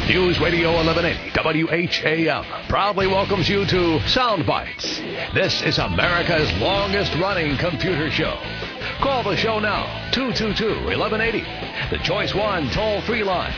News Radio 1180 WHAM proudly welcomes you to Sound Bites. This is America's longest-running computer show. Call the show now, 222-1180. The Choice 1 toll-free line,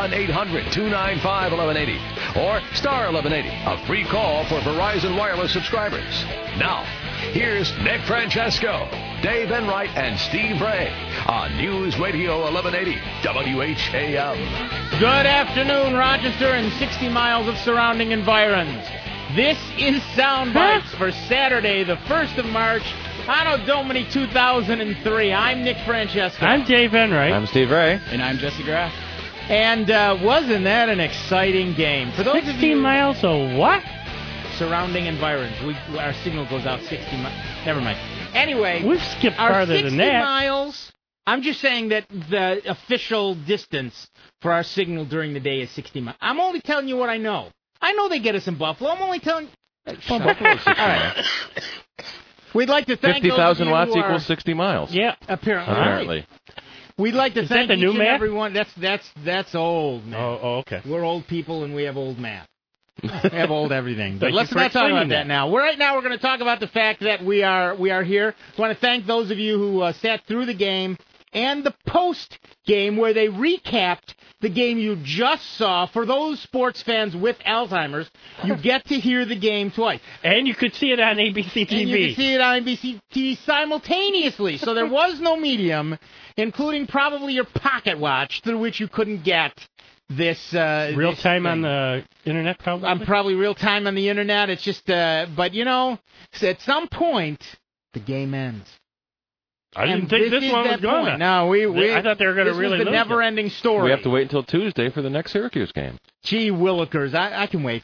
1-800-295-1180. Or star 1180, a free call for Verizon Wireless subscribers. Now, here's Nick Francesco, Dave Enright, and Steve Ray on News Radio 1180 WHAM. Good afternoon, Rochester, and 60 miles of surrounding environs. This is Sound Bites for Saturday, the 1st of March, Anno Domini 2003. I'm Nick Francesco. I'm Dave Enright. I'm Steve Ray. And I'm Jesse Graff. And wasn't that an exciting game? For those 60 of you, miles of what? Surrounding environs. Our signal goes out 60 miles. Never mind. Anyway, We've skipped our farther 60 than that. miles. I'm just saying that the official distance for our signal during the day is 60 miles. I'm only telling you what I know. I know they get us in Buffalo. I'm only telling you. Well, Buffalo's 60 miles. We'd like to thank 50,000 those of you watts who are- equals 60 miles. Yeah. Apparently. We'd like to Is thank that the each new and math? everyone. That's old, man. Oh, okay. We're old people and we have old math. We have old everything. But Thank let's you for not talk about explaining that now. Right now we're going to talk about the fact that we are here. I want to thank those of you who sat through the game and the post-game where they recapped the game you just saw. For those sports fans with Alzheimer's, you get to hear the game twice. And you could see it on ABC TV. And you can see it on NBC TV simultaneously. So there was no medium, including probably your pocket watch, through which you couldn't get this. Real this time thing. on the internet, probably? I'm probably real time on the internet. It's just, but you know, at some point, the game ends. I didn't And think this is one was that going to. point. No, I thought they were going to really This was the lose it. never-ending story. We have to wait until Tuesday for the next Syracuse game. Gee willikers, I can wait.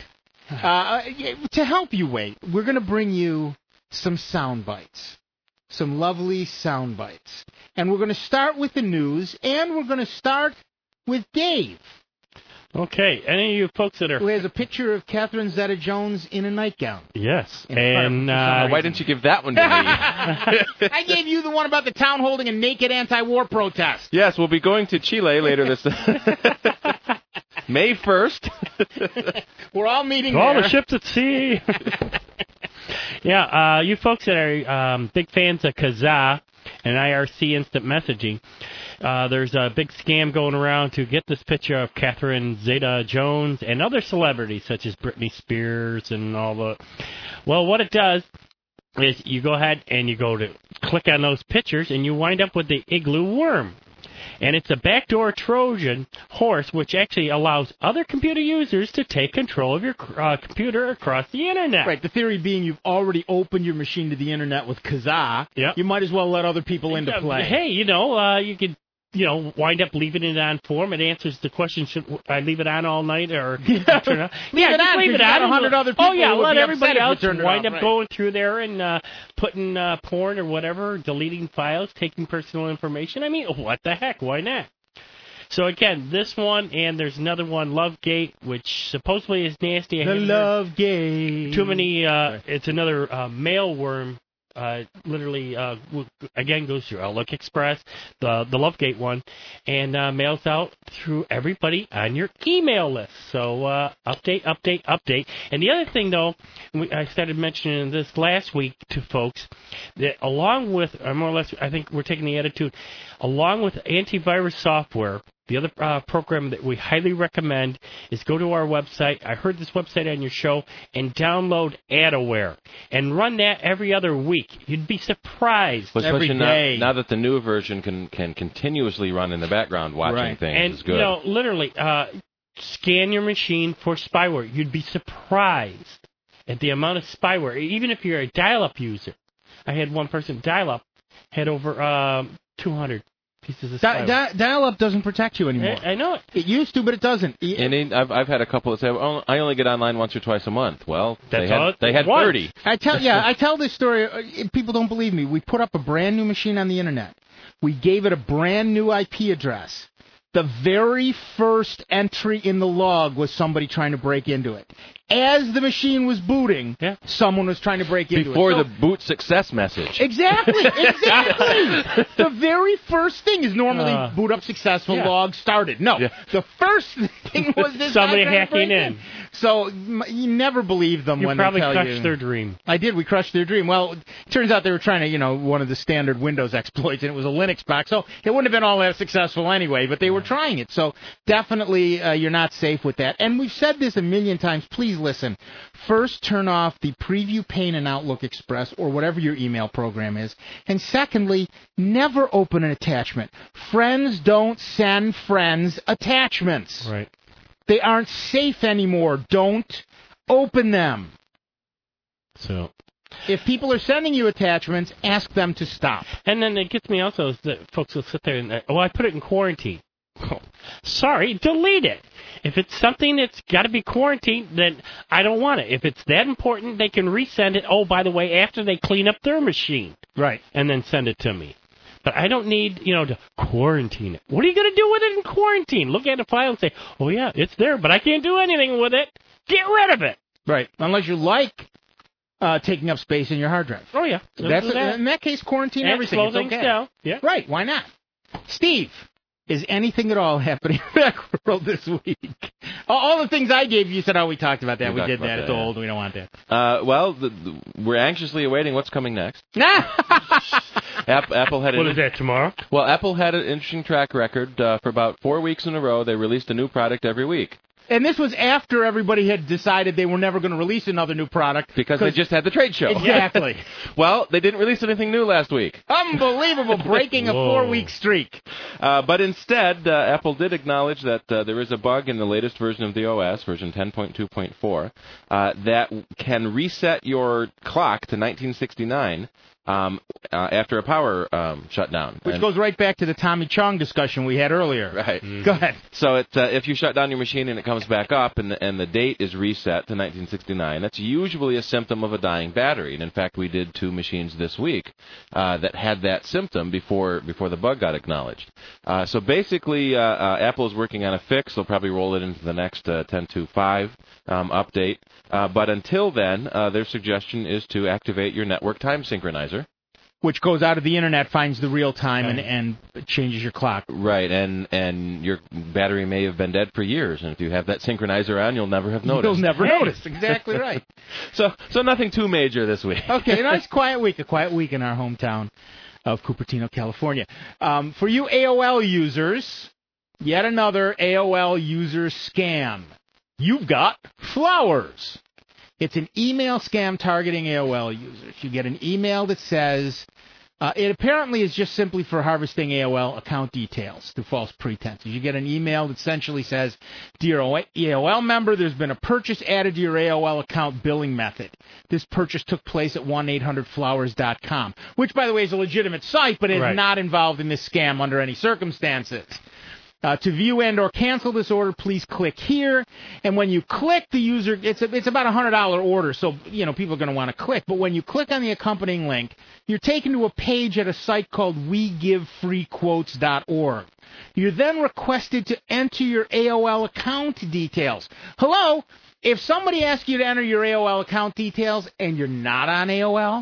To help you wait, we're going to bring you some sound bites. Some lovely sound bites. And we're going to start with the news, and we're going to start with Dave, Okay. Any of you folks that who are... has a picture of Catherine Zeta-Jones in a nightgown. Yes. In front of And him for some Why didn't you give that one to me? I gave you the one about the town holding a naked anti-war protest. Yes, we'll be going to Chile later this May 1st. We're all meeting all there. the ships at sea. Yeah, you folks that are big fans of Kazaa and IRC instant messaging, there's a big scam going around to get this picture of Catherine Zeta-Jones and other celebrities such as Britney Spears and all the... Well, what it does is you go ahead and you go to click on those pictures and you wind up with the igloo worm. And it's a backdoor Trojan horse, which actually allows other computer users to take control of your computer across the internet. Right, the theory being you've already opened your machine to the internet with Kazaa. Yep. You might as well let other people into play. Hey, you could, wind up leaving it on for them. It answers the question, should I leave it on all night or turn it on? Leave it on, just leave 'cause it you got on. 100 other people Oh, yeah, who would let be everybody upset if you else turned it wind off, up right. going through there and putting porn or whatever, deleting files, taking personal information. I mean, what the heck? Why not? So, again, this one, and there's another one, Lovegate, which supposedly is nasty. The Lovegate. Too many, it's another mail worm. Literally, again, goes through Outlook Express, the Lovegate one, and mails out through everybody on your email list. So update. And the other thing, though, I started mentioning this last week to folks, that along with, or more or less, I think we're taking the attitude, along with antivirus software, the other program that we highly recommend is go to our website. I heard this website on your show, and download Adaware and run that every other week. You'd be surprised. But Every especially day. now that the new version can continuously run in the background watching Right. things And, is good. literally, scan your machine for spyware. You'd be surprised at the amount of spyware, even if you're a dial-up user. I had one person dial-up, had over 200 pieces of spyware. Dial-up doesn't protect you anymore. I know it. It used to, but it doesn't. And I've had a couple that say, oh, I only get online once or twice a month. Well, That's they had once. 30. I tell this story. People don't believe me. We put up a brand new machine on the internet. We gave it a brand new IP address. The very first entry in the log was somebody trying to break into it. as the machine was booting, someone was trying to break into it. Before the boot success message. Exactly. The very first thing is normally boot up successful, log started. No, the first thing was this somebody guy trying to hacking break in. So you never believe them when they tell you. You probably crushed their dream. I did. We crushed their dream. Well, it turns out they were trying to, one of the standard Windows exploits, and it was a Linux box, so it wouldn't have been all that successful anyway, but they were trying it. So definitely you're not safe with that. And we've said this a million times. Please listen. First, turn off the preview pane in Outlook Express or whatever your email program is. And secondly, never open an attachment. Friends don't send friends attachments. Right. They aren't safe anymore. Don't open them. So, if people are sending you attachments, ask them to stop. And then it gets me also is that folks will sit there and, I put it in quarantine. Oh, sorry, delete it. If it's something that's got to be quarantined, then I don't want it. If it's that important, they can resend it. Oh, by the way, after they clean up their machine. Right. And then send it to me. But I don't need, to quarantine it. What are you going to do with it in quarantine? Look at the file and say, oh, yeah, it's there, but I can't do anything with it. Get rid of it. Right. Unless you like taking up space in your hard drive. Oh, yeah. In that case, quarantine and everything. Slow it's things okay. down. Yeah. Right. Why not? Steve, is anything at all happening in Macworld this week? All the things I gave you said, we talked about that. We did that. It's old. We don't want that. Well, we're anxiously awaiting what's coming next. Apple had What is that, tomorrow? Well, Apple had an interesting track record. For about 4 weeks in a row, they released a new product every week. And this was after everybody had decided they were never going to release another new product. Because they just had the trade show. Exactly. Well, they didn't release anything new last week. Unbelievable, breaking a 4-week streak. But instead, Apple did acknowledge that there is a bug in the latest version of the OS, version 10.2.4, that can reset your clock to 1969 after a power shutdown. Which goes right back to the Tommy Chong discussion we had earlier. Right. Go ahead. So if you shut down your machine and it comes back up and the date is reset to 1969, that's usually a symptom of a dying battery. And in fact, we did 2 machines this week that had that symptom before the bug got acknowledged. So basically, Apple is working on a fix. They'll probably roll it into the next 10.2.5 update. But until then, their suggestion is to activate your network time synchronizer. Which goes out of the internet, finds the real time, and changes your clock. Right, and your battery may have been dead for years, and if you have that synchronizer on, you'll never have noticed. You'll never notice. Exactly right. So nothing too major this week. Okay, a nice quiet week in our hometown of Cupertino, California. For you AOL users, yet another AOL user scam. You've got flowers. It's an email scam targeting AOL users. You get an email that says, it apparently is just simply for harvesting AOL account details through false pretenses. You get an email that essentially says, Dear AOL member, there's been a purchase added to your AOL account billing method. This purchase took place at 1-800-Flowers.com, which, by the way, is a legitimate site, but is not involved in this scam under any circumstances. To view and or cancel this order, please click here. And when you click, the user, it's about a $100 order, so people are going to want to click. But when you click on the accompanying link, you're taken to a page at a site called WeGiveFreeQuotes.org. You're then requested to enter your AOL account details. Hello, if somebody asks you to enter your AOL account details and you're not on AOL,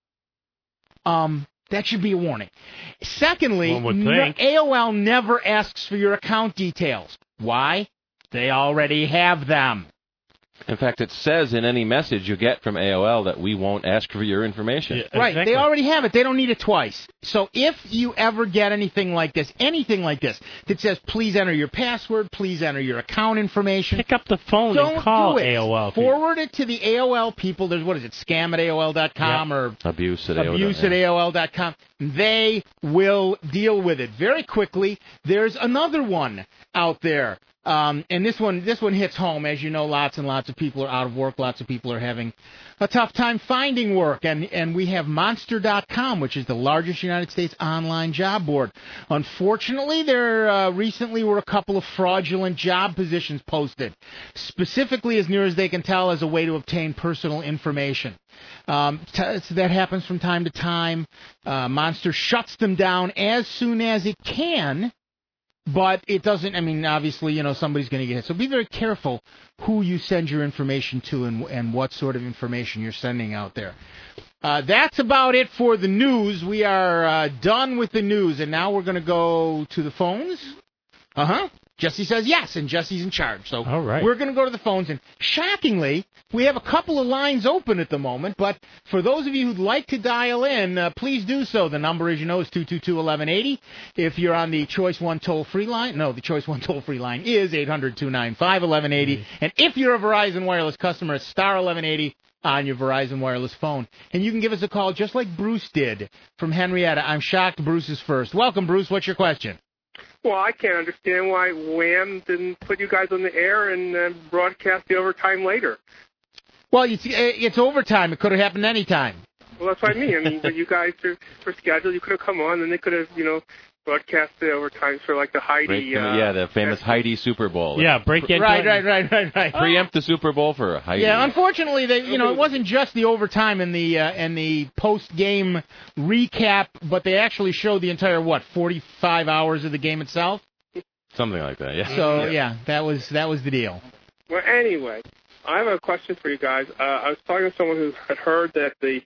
that should be a warning. Secondly, AOL never asks for your account details. Why? They already have them. In fact, it says in any message you get from AOL that we won't ask for your information. Yeah, right, exactly. They already have it. They don't need it twice. So if you ever get anything like this that says, please enter your password, please enter your account information. Pick up the phone and call AOL. Forward it to the AOL people. There's, scam at AOL.com or abuse at AOL. AOL.com. They will deal with it very quickly. There's another one out there. And this one hits home. As you know, lots and lots of people are out of work. Lots of people are having a tough time finding work. And we have Monster.com, which is the largest United States online job board. Unfortunately, there recently were a couple of fraudulent job positions posted, specifically, as near as they can tell, as a way to obtain personal information. So that happens from time to time. Monster shuts them down as soon as it can. But it doesn't, I mean, obviously, somebody's going to get hit. So be very careful who you send your information to and what sort of information you're sending out there. That's about it for the news. We are done with the news, and now we're going to go to the phones. Jesse says yes, and Jesse's in charge. So all right. We're going to go to the phones, and shockingly, we have a couple of lines open at the moment, but for those of you who'd like to dial in, please do so. The number, as you know, is 222-1180. If you're on the Choice 1 toll-free line, the Choice 1 toll-free line is 800-295-1180. And if you're a Verizon Wireless customer, it's star 1180 on your Verizon Wireless phone. And you can give us a call just like Bruce did from Henrietta. I'm shocked Bruce is first. Welcome, Bruce. What's your question? Well, I can't understand why Wham didn't put you guys on the air and broadcast the overtime later. Well, it's overtime. It could have happened any time. Well, that's what I mean. I mean, when you guys were scheduled, you could have come on, and they could have, broadcast the overtimes for like the Heidi. The famous Heidi Super Bowl. Yeah, break it. Right. Preempt the Super Bowl for Heidi. Yeah, unfortunately, it wasn't just the overtime and the post-game recap, but they actually showed the entire 45 hours of the game itself. Something like that. Yeah. So that was the deal. Well, anyway, I have a question for you guys. I was talking to someone who had heard that the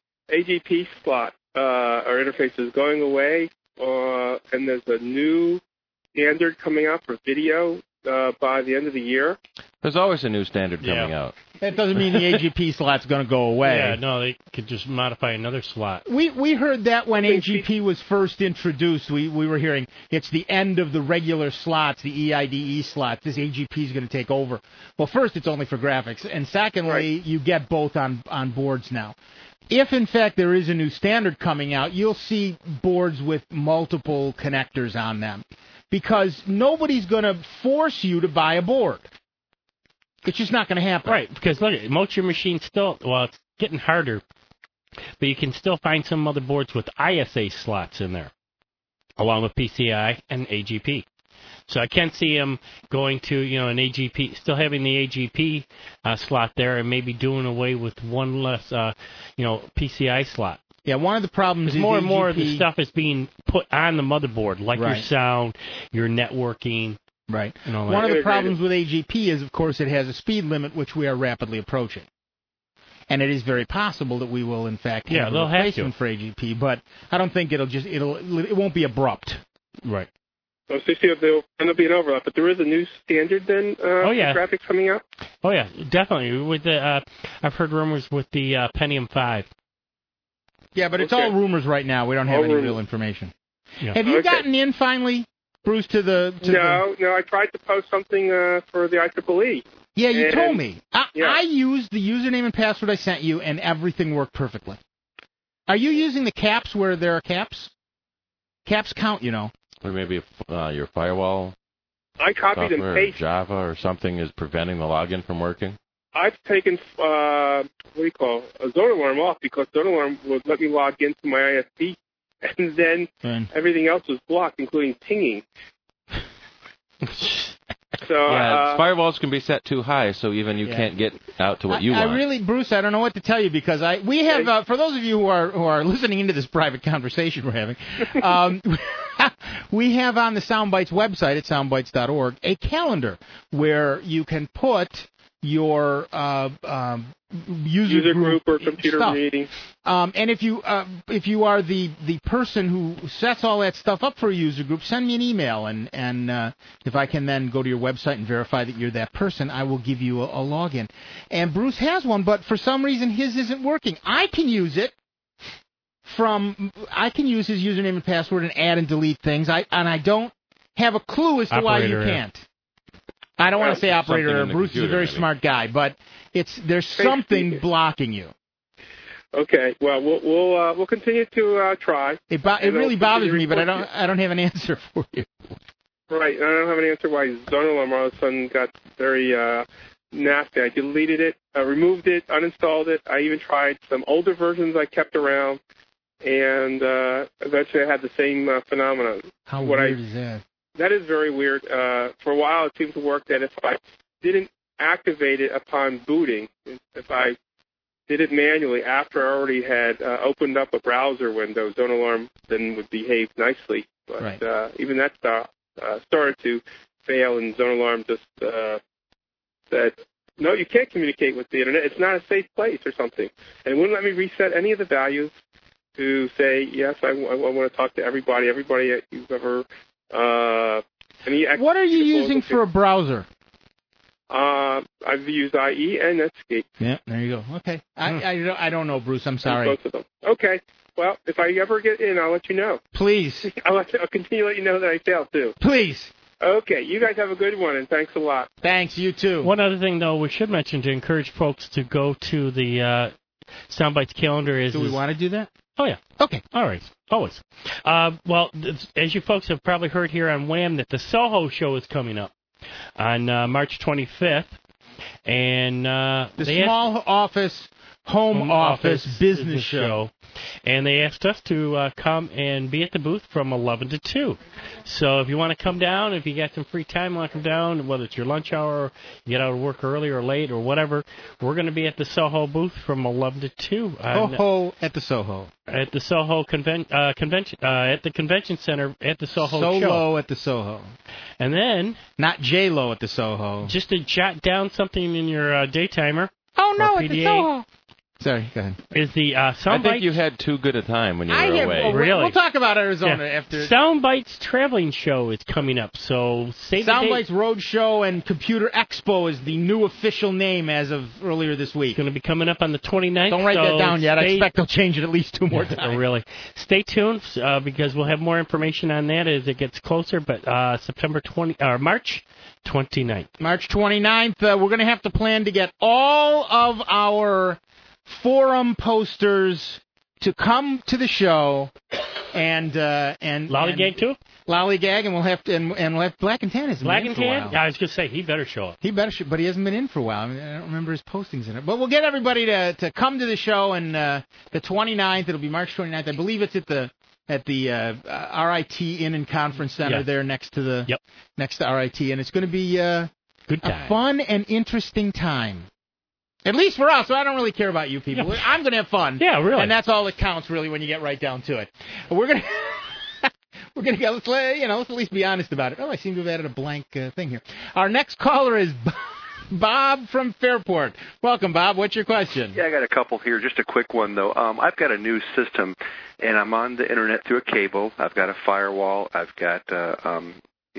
AGP slot or interface is going away. And there's a new standard coming out for video by the end of the year. There's always a new standard coming out. That doesn't mean the AGP slot's going to go away. Yeah, no, they could just modify another slot. We heard that when AGP was first introduced. We were hearing it's the end of the regular slots, the EIDE slots. This AGP is going to take over. Well, first, it's only for graphics. And secondly, you get both on boards now. If, in fact, there is a new standard coming out, you'll see boards with multiple connectors on them because nobody's going to force you to buy a board. It's just not going to happen. Right, because look, most of your machines still, it's getting harder, but you can still find some motherboards with ISA slots in there, along with PCI and AGP. So I can see them going to, an AGP, still having the AGP slot there and maybe doing away with one less, PCI slot. Yeah, one of the problems is more and more of the stuff is being put on the motherboard, like your sound, your networking. Right. One of the problems with AGP is, of course, it has a speed limit, which we are rapidly approaching. And it is very possible that we will, in fact, have a replacement for AGP, but I don't think it won't be abrupt. Right. So there'll end up being overlap, but there is a new standard then for graphics coming out? Oh, yeah, definitely. With the, I've heard rumors with the Pentium 5. Yeah, but it's all rumors right now. We don't have any real information. Yeah. Have you gotten in finally, Bruce, to the... No, I tried to post something for the IEEE. Yeah, you told me. I used the username and password I sent you, and everything worked perfectly. Are you using the caps where there are caps? Caps count, Or maybe your firewall I copied and pasted. Java or something is preventing the login from working? I've taken, a Zone Alarm off because Zone Alarm would let me log into my ISP, and then everything else was blocked, including pinging. So firewalls can be set too high, so even you can't get out to what you want. I really, Bruce, I don't know what to tell you because we have for those of you who are listening into this private conversation we're having, we have on the Soundbites website at soundbites.org a calendar where you can put your user group or computer stuff. meeting. And if you are the person who sets all that stuff up for a user group, send me an email, and if I can then go to your website and verify that you're that person, I will give you a login. And Bruce has one, but for some reason his isn't working. I can use it. I can use his username and password and add and delete things. I don't have a clue as to why you can't. I don't want to say operator. Bruce is a very smart guy, but there's something blocking you. Okay, well we'll continue to try. It really bothers me, but I don't have an answer for you. Right, I don't have an answer why Zone Alarm all of a sudden got very nasty. I deleted it, removed it, uninstalled it. I even tried some older versions I kept around, and eventually I had the same phenomenon. How weird is that? That is very weird. For a while, it seemed to work that if I didn't activate it upon booting, if I did it manually after I already had opened up a browser window, Zone Alarm then would behave nicely. But even that started to fail, and Zone Alarm just said, no, you can't communicate with the Internet. It's not a safe place or something. And it wouldn't let me reset any of the values to say, yes, I want to talk to everybody that you've ever... What are you using for a browser? I've used IE and Netscape. Yeah, there you go. Okay. I don't know, Bruce. I'm sorry. Both of them. Okay. Well, if I ever get in, I'll let you know. Please. I'll continue to let you know that I failed, too. Please. Okay. You guys have a good one, and thanks a lot. Thanks. You, too. One other thing, though, we should mention to encourage folks to go to the Soundbites calendar is... Do we want to do that? Oh, yeah. Okay. All right. Always. Well, as you folks have probably heard here on Wham, that the Soho show is coming up on March 25th. And the small office, home office business show. And they asked us to come and be at the booth from 11 to 2. So if you want to come down, if you got some free time, want to come down, whether it's your lunch hour, you get out of work early or late or whatever, we're going to be at the Soho booth from 11 to 2. Soho at the Soho. At the Soho convention, at the convention center at the Soho show. Solo at the Soho. And then... Not J-Lo at the Soho. Just to jot down something in your daytimer. Oh, no, at PDA, the Soho. Sorry, go ahead. Is the Soundbites... I think you had too good a time when you were away. Oh, really? We'll talk about Arizona after... Soundbites Traveling Show is coming up, so save the date. Soundbites Road Show and Computer Expo is the new official name as of earlier this week. It's going to be coming up on the 29th. Don't write that down yet. I expect they'll change it at least 2 more times. Oh, really? Stay tuned because we'll have more information on that as it gets closer, but March 29th. March 29th, we're going to have to plan to get all of our forum posters to come to the show and Lollygag too? Lollygag, and we'll have Black and Tan. Black and Tan? Yeah, I was going to say he better show up. He better show, but he hasn't been in for a while. I don't remember his postings in it. But we'll get everybody to come to the show, and the 29th, it'll be March 29th. I believe it's at the RIT Inn and Conference Center there next to RIT, and it's going to be a fun and interesting time. At least for us. So I don't really care about you people. Yeah. I'm going to have fun. Yeah, really. And that's all that counts, really, when you get right down to it. We're going to go. Let's at least be honest about it. Oh, I seem to have added a blank thing here. Our next caller is Bob from Fairport. Welcome, Bob. What's your question? Yeah, I got a couple here. Just a quick one, though. I've got a new system, and I'm on the Internet through a cable. I've got a firewall. I've got, spam.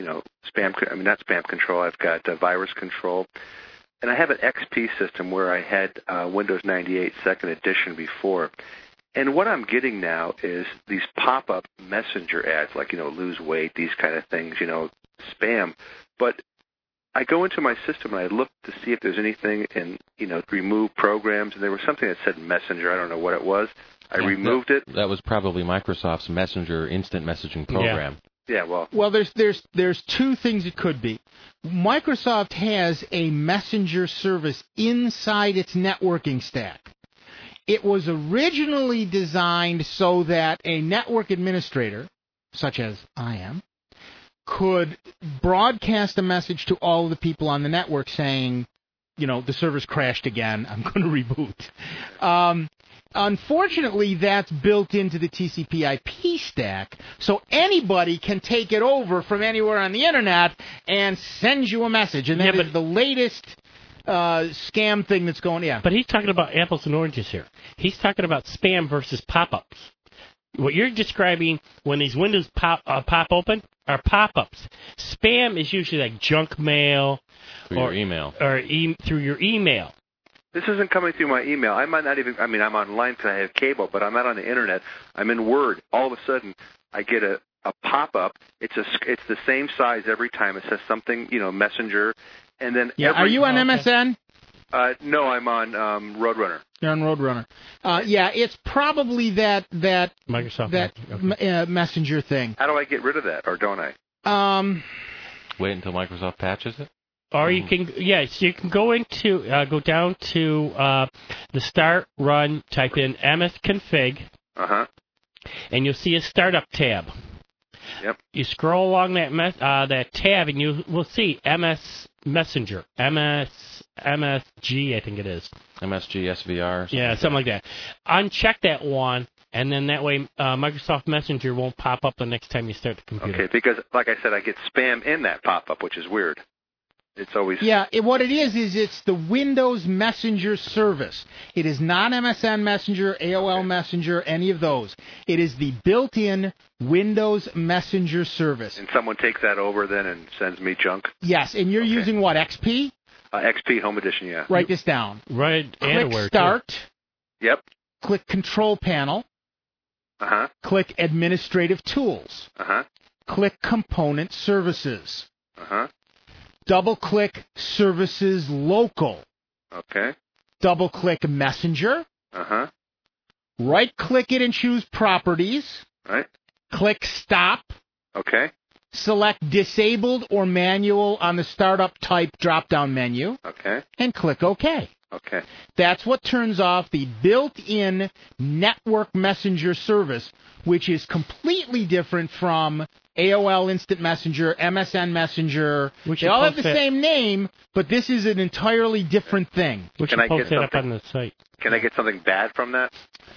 I mean, not spam control. I've got virus control. And I have an XP system where I had Windows 98 Second Edition before. And what I'm getting now is these pop-up messenger ads, like, lose weight, these kind of things, spam. But I go into my system and I look to see if there's anything in, remove programs. And there was something that said Messenger. I don't know what it was. I removed it. That was probably Microsoft's Messenger instant messaging program. Yeah, well, there's 2 things it could be. Microsoft has a messenger service inside its networking stack. It was originally designed so that a network administrator, such as I am, could broadcast a message to all of the people on the network saying, the server's crashed again, I'm going to reboot. Unfortunately, that's built into the TCP/IP stack, so anybody can take it over from anywhere on the Internet and send you a message. And that is the latest scam thing that's going on. Yeah. But he's talking about apples and oranges here. He's talking about spam versus pop-ups. What you're describing when these windows pop open are pop-ups. Spam is usually like junk mail your email. Or through your email. This isn't coming through my email. I might not even, I'm online because I have cable, but I'm not on the Internet. I'm in Word. All of a sudden, I get a pop-up. It's the same size every time. It says something, Messenger. And then are you on MSN? No, I'm on Roadrunner. You're on Roadrunner. It's probably that Microsoft Messenger thing. How do I get rid of that, or don't I? Wait until Microsoft patches it? Or you can, you can go down to the start run, type in msconfig, and you'll see a startup tab. Yep. You scroll along that tab, and you will see MS Messenger, MSG, I think it is. MSG, SVR. Something like that. Uncheck that one, and then that way Microsoft Messenger won't pop up the next time you start the computer. Okay, because like I said, I get spam in that pop-up, which is weird. It's always... Yeah, what it is it's the Windows Messenger service. It is not MSN Messenger, AOL Messenger, any of those. It is the built-in Windows Messenger service. And someone takes that over then and sends me junk? Yes, and you're using what, XP? XP Home Edition, yeah. Write this down. Right, Click Start. Too. Yep. Click Control Panel. Uh-huh. Click Administrative Tools. Uh-huh. Click Component Services. Uh-huh. Double-click Services Local. Okay. Double-click Messenger. Uh-huh. Right-click it and choose Properties. Right. Click Stop. Okay. Select Disabled or Manual on the Startup Type drop-down menu. Okay. And click OK. Okay. That's what turns off the built-in network messenger service, which is completely different from AOL Instant Messenger, MSN Messenger. They all have the same name, but this is an entirely different thing. We should post it up on the site. Can I get something bad from that?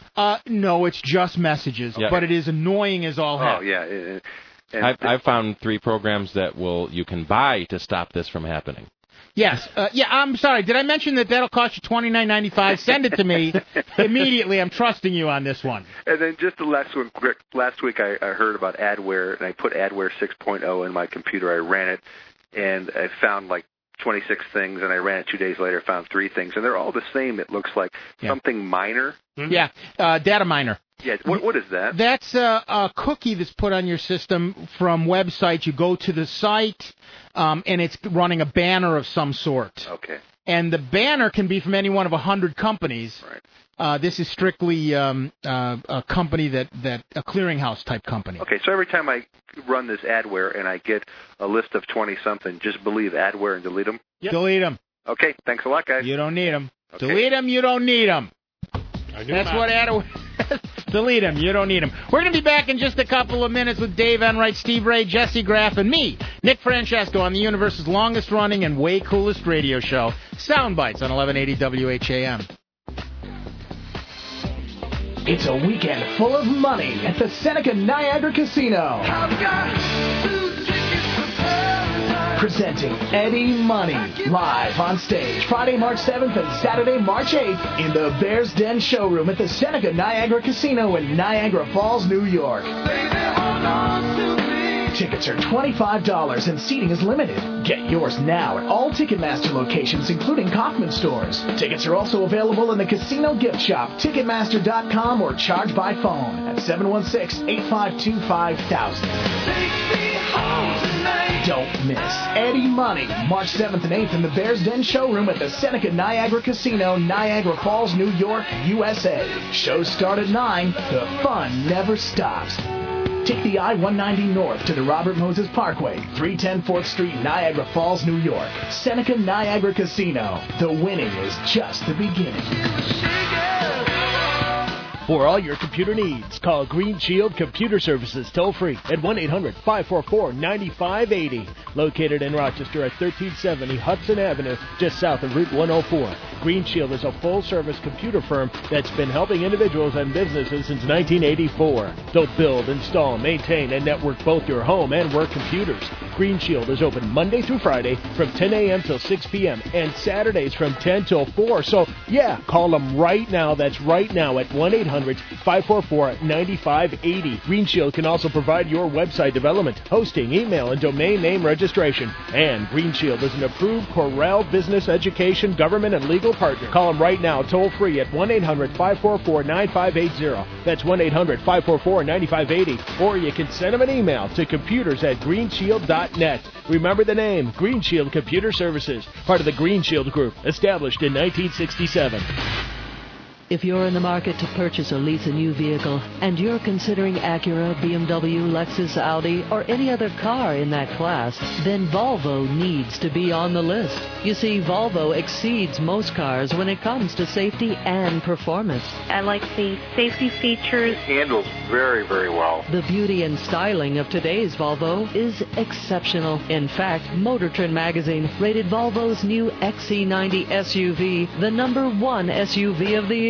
No, it's just messages, but it is annoying as all heck. Oh, yeah. I've found 3 programs that you can buy to stop this from happening. Yes. I'm sorry. Did I mention that'll cost you $29.95? Send it to me immediately. I'm trusting you on this one. And then just the last one quick. Last week I heard about Adware, and I put Adware 6.0 in my computer. I ran it, and I found like 26 things, and I ran it 2 days later, found 3 things, and they're all the same, it looks like. Something minor. Mm-hmm. Yeah, data miner. Yeah, what is that? That's a cookie that's put on your system from websites. You go to the site, and it's running a banner of some sort. Okay. And the banner can be from any one of 100 companies. Right. This is strictly a company a clearinghouse type company. Okay, so every time I run this Adware and I get a list of 20-something, just believe Adware and delete them? Yep. Delete them. Okay, thanks a lot, guys. You don't need them. Okay. Delete them, you don't need them. That's what Adware... Delete them. You don't need them. We're going to be back in just a couple of minutes with Dave Enright, Steve Ray, Jesse Graff, and me, Nick Francesco, on the universe's longest-running and way coolest radio show, Soundbites on 1180 WHAM. It's a weekend full of money at the Seneca Niagara Casino. Presenting Eddie Money live on stage Friday, March 7th and Saturday, March 8th in the Bears Den showroom at the Seneca Niagara Casino in Niagara Falls, New York. Tickets are $25 and seating is limited. Get yours now at all Ticketmaster locations, including Kaufman stores. Tickets are also available in the casino gift shop, Ticketmaster.com, or charge by phone at 716-852-5000. Don't miss Eddie Money, March 7th and 8th in the Bears Den showroom at the Seneca Niagara Casino, Niagara Falls, New York, USA. Shows start at 9. The fun never stops. Take the I-190 north to the Robert Moses Parkway, 310 4th Street, Niagara Falls, New York. Seneca Niagara Casino. The winning is just the beginning. For all your computer needs, call Green Shield Computer Services toll-free at 1-800-544-9580. Located in Rochester at 1370 Hudson Avenue, just south of Route 104. Green Shield is a full-service computer firm that's been helping individuals and businesses since 1984. They'll build, install, maintain, and network both your home and work computers. Green Shield is open Monday through Friday from 10 a.m. till 6 p.m. and Saturdays from 10 till 4. So, yeah, call them right now. That's right now at 1-800-544-9580. Green Shield can also provide your website development, hosting, email, and domain name registration. And Green Shield is an approved Corel business, education, government, and legal partner. Call them right now, toll free at 1-800-544-9580. That's 1-800-544-9580. Or you can send them an email to computers@greenshield.net. Remember the name, Green Shield Computer Services, part of the Green Shield Group, established in 1967. If you're in the market to purchase or lease a new vehicle and you're considering Acura, BMW, Lexus, Audi, or any other car in that class, then Volvo needs to be on the list. You see, Volvo exceeds most cars when it comes to safety and performance. I like the safety features. It handles very, very well. The beauty and styling of today's Volvo is exceptional. In fact, Motor Trend magazine rated Volvo's new XC90 SUV the #1 SUV of the year.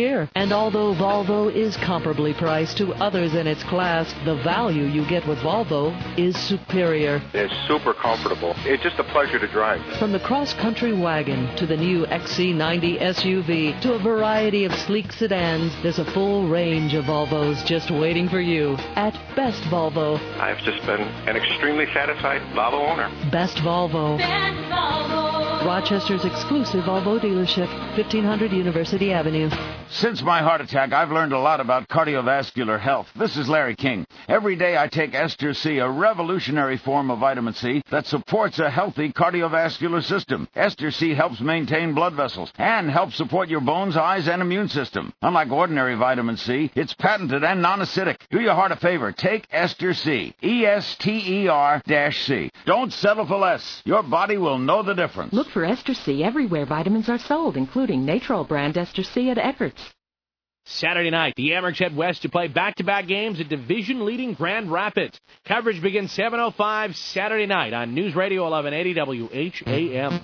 here. And although Volvo is comparably priced to others in its class, the value you get with Volvo is superior. It's super comfortable. It's just a pleasure to drive. From the cross-country wagon to the new XC90 SUV to a variety of sleek sedans, there's a full range of Volvos just waiting for you at Best Volvo. I've just been an extremely satisfied Volvo owner. Best Volvo. Best Volvo. Rochester's exclusive Volvo dealership, 1500 University Avenue. Since my heart attack, I've learned a lot about cardiovascular health. This is Larry King. Every day I take Ester C, a revolutionary form of vitamin C that supports a healthy cardiovascular system. Ester C helps maintain blood vessels and helps support your bones, eyes, and immune system. Unlike ordinary vitamin C, it's patented and non-acidic. Do your heart a favor. Take Ester C. ESTER-C. Don't settle for less. Your body will know the difference. Look for Ester C everywhere vitamins are sold, including Natrol brand Ester C at Eckert's. Saturday night, the Amerks head west to play back-to-back games at division-leading Grand Rapids. Coverage begins 7:05 Saturday night on News Radio 1180 WHAM.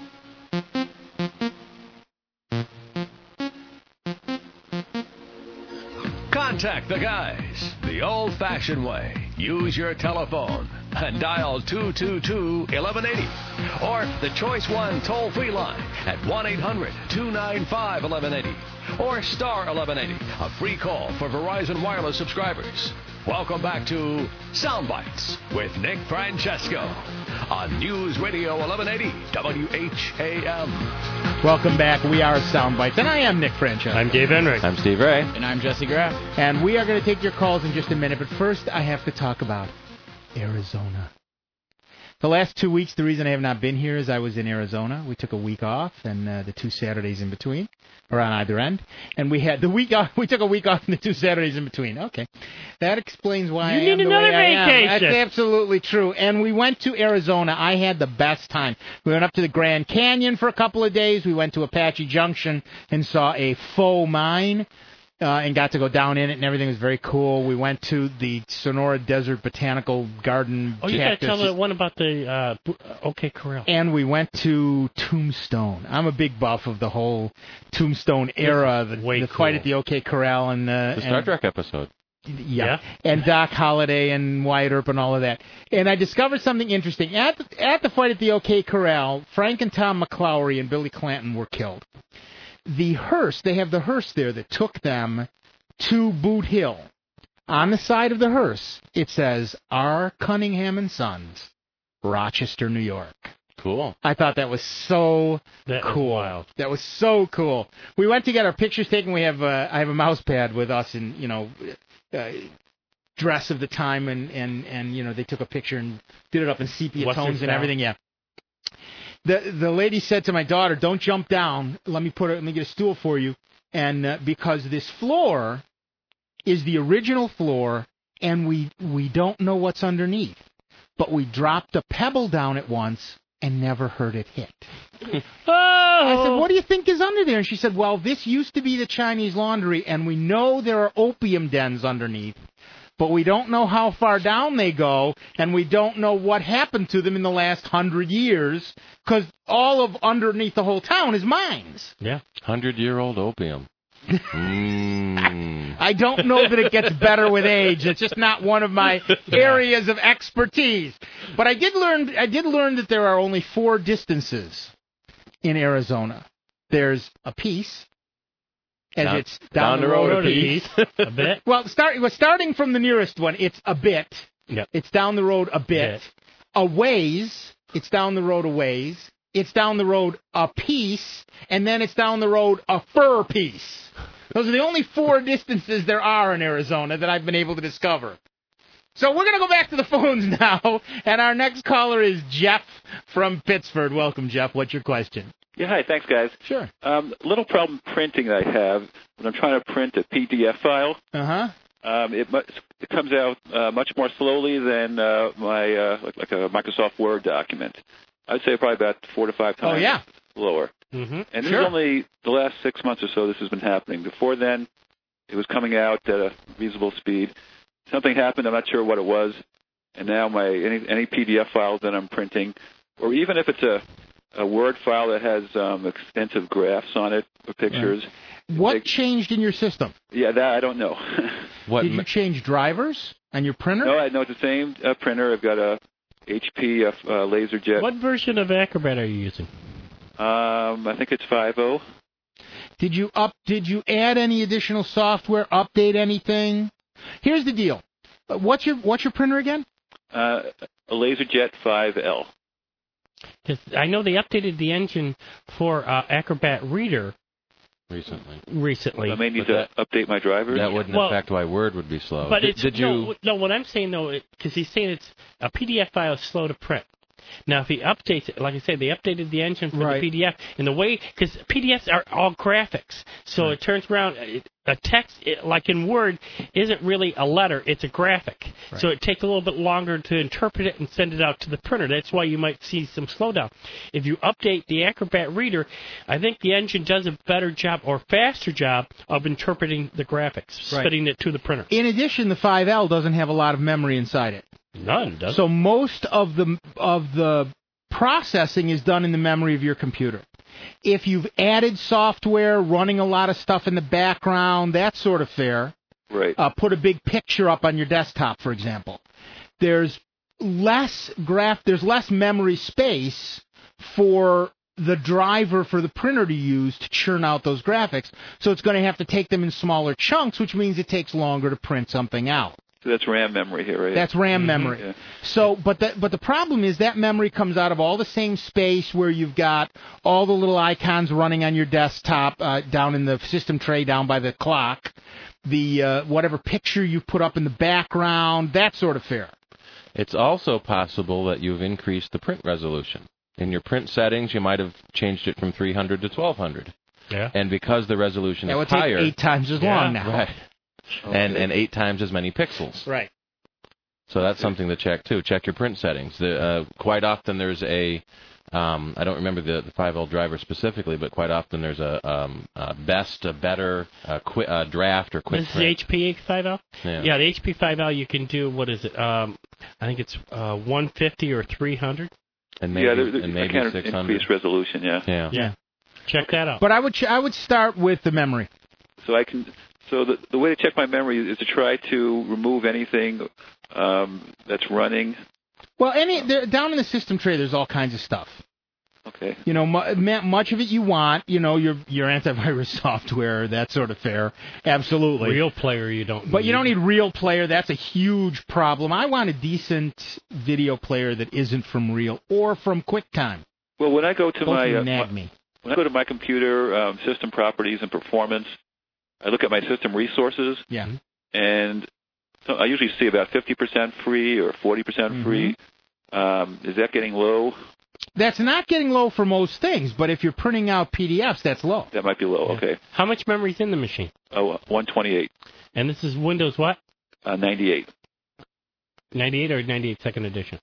Contact the guys the old-fashioned way. Use your telephone and dial 222-1180 or the Choice 1 toll-free line at 1-800-295-1180 or star 1180, a free call for Verizon Wireless subscribers. Welcome back to Soundbites with Nick Francesco on News Radio 1180 WHAM. Welcome back. We are Soundbites, and I am Nick Francesco. I'm Dave Henry. I'm Steve Ray. And I'm Jesse Graff. And we are going to take your calls in just a minute, but first I have to talk about Arizona. The last 2 weeks, the reason I have not been here is I was in Arizona. We took a week off, and the 2 Saturdays in between, or on either end. And we had the week off. We took a week off and the 2 Saturdays in between. Okay. That explains why I am the way I am. You need another vacation. That's absolutely true. And we went to Arizona. I had the best time. We went up to the Grand Canyon for a couple of days. We went to Apache Junction and saw a faux mine. And got to go down in it, and everything was very cool. We went to the Sonora Desert Botanical Garden. Oh, you got to tell the one about the OK Corral. And we went to Tombstone. I'm a big buff of the whole Tombstone era, the fight at the OK Corral and the Star Trek episode. Yeah, and Doc Holliday and Wyatt Earp and all of that. And I discovered something interesting. At the fight at the OK Corral, Frank and Tom McClowry and Billy Clanton were killed. The hearse, they have the hearse there that took them to Boot Hill. On the side of the hearse, it says, R. Cunningham and Sons, Rochester, New York. Cool. I thought that was so cool. Wild. That was so cool. We went to get our pictures taken. I have a mouse pad with us in, dress of the time, and they took a picture and did it up in sepia tones and everything. Yeah. The lady said to my daughter, "Don't jump down. Let me get a stool for you." And because this floor is the original floor, and we don't know what's underneath, but we dropped a pebble down at once and never heard it hit. I said, "What do you think is under there?" And she said, "Well, this used to be the Chinese Laundry, and we know there are opium dens underneath. But we don't know how far down they go, and we don't know what happened to them in the last 100 years, because all of underneath the whole town is mines." Yeah, 100-year-old opium. I don't know that it gets better with age. It's just not one of my areas of expertise. But I did learn that there are only 4 distances in Arizona. There's a piece. It's down the road a piece. A bit. Well, starting from the nearest one, it's a bit. Yep. It's down the road a bit. A ways, it's down the road a ways. It's down the road a piece, and then it's down the road a fur piece. Those are the only 4 distances there are in Arizona that I've been able to discover. So we're going to go back to the phones now, and our next caller is Jeff from Pittsford. Welcome, Jeff. What's your question? Yeah, hi. Thanks, guys. Sure. Little problem printing that I have when I'm trying to print a PDF file. Uh-huh. It comes out much more slowly than my like a Microsoft Word document. I'd say probably about 4 to 5 times slower. Mm-hmm. And this is only the last 6 months or so this has been happening. Before then, it was coming out at a reasonable speed. Something happened, I'm not sure what it was, and now any PDF files that I'm printing, or even if it's a a Word file that has extensive graphs on it, or pictures. Right. What changed in your system? Yeah, that I don't know. Did you change drivers on your printer? No, I know it's the same printer. I've got a HP LaserJet. What version of Acrobat are you using? I think it's 5.0. Did you add any additional software? Update anything? Here's the deal. What's your printer again? A LaserJet 5L. Because I know they updated the engine for Acrobat Reader recently. I may need to update my drivers. That wouldn't affect why Word would be slow. But no, what I'm saying, though, because he's saying it's a PDF file is slow to print. Now, if he updates it, like I said, they updated the engine for the PDF in the way, because PDFs are all graphics. So it turns around, a text, like in Word, isn't really a letter, it's a graphic. Right. So it takes a little bit longer to interpret it and send it out to the printer. That's why you might see some slowdown. If you update the Acrobat Reader, I think the engine does a better job or faster job of interpreting the graphics, spitting it to the printer. In addition, the 5L doesn't have a lot of memory inside it. None, does it? So most of the processing is done in the memory of your computer. If you've added software, running a lot of stuff in the background, that's sort of fair. Right. Put a big picture up on your desktop, for example. There's less memory space for the driver for the printer to use to churn out those graphics. So it's going to have to take them in smaller chunks, which means it takes longer to print something out. So that's RAM memory here, right? That's RAM memory. Yeah. So, but the problem is that memory comes out of all the same space where you've got all the little icons running on your desktop down in the system tray down by the clock, the whatever picture you put up in the background, that sort of fair. It's also possible that you've increased the print resolution. In your print settings, you might have changed it from 300 to 1200. Yeah. And because the resolution is take higher, 8 times as long now. Right. Okay. And 8 times as many pixels. Right. So that's something to check, too. Check your print settings. Quite often there's a, I don't remember the 5L driver specifically, but quite often there's a best, a better, draft, or quick print. This is the HP 5L? Yeah, the HP 5L you can do, what is it? I think it's 150 or 300. And maybe, and maybe I can 600. Increase resolution, Yeah. Check that out. But I would start with the memory. So the way to check my memory is to try to remove anything that's running. Well, down in the system tray, there's all kinds of stuff. Okay. You know, much of it you want. You know, your antivirus software, that sort of fair. Absolutely. Real Player you don't need. But you don't need Real Player. That's a huge problem. I want a decent video player that isn't from Real or from QuickTime. Well, when I go to when I go to my computer, system properties and performance, I look at my system resources. Yeah. And so I usually see about 50% free or 40% free. Is that getting low? That's not getting low for most things, but if you're printing out PDFs, that's low. That might be low, okay. How much memory's in the machine? 128. And this is Windows what? 98. 98 or 98 second edition?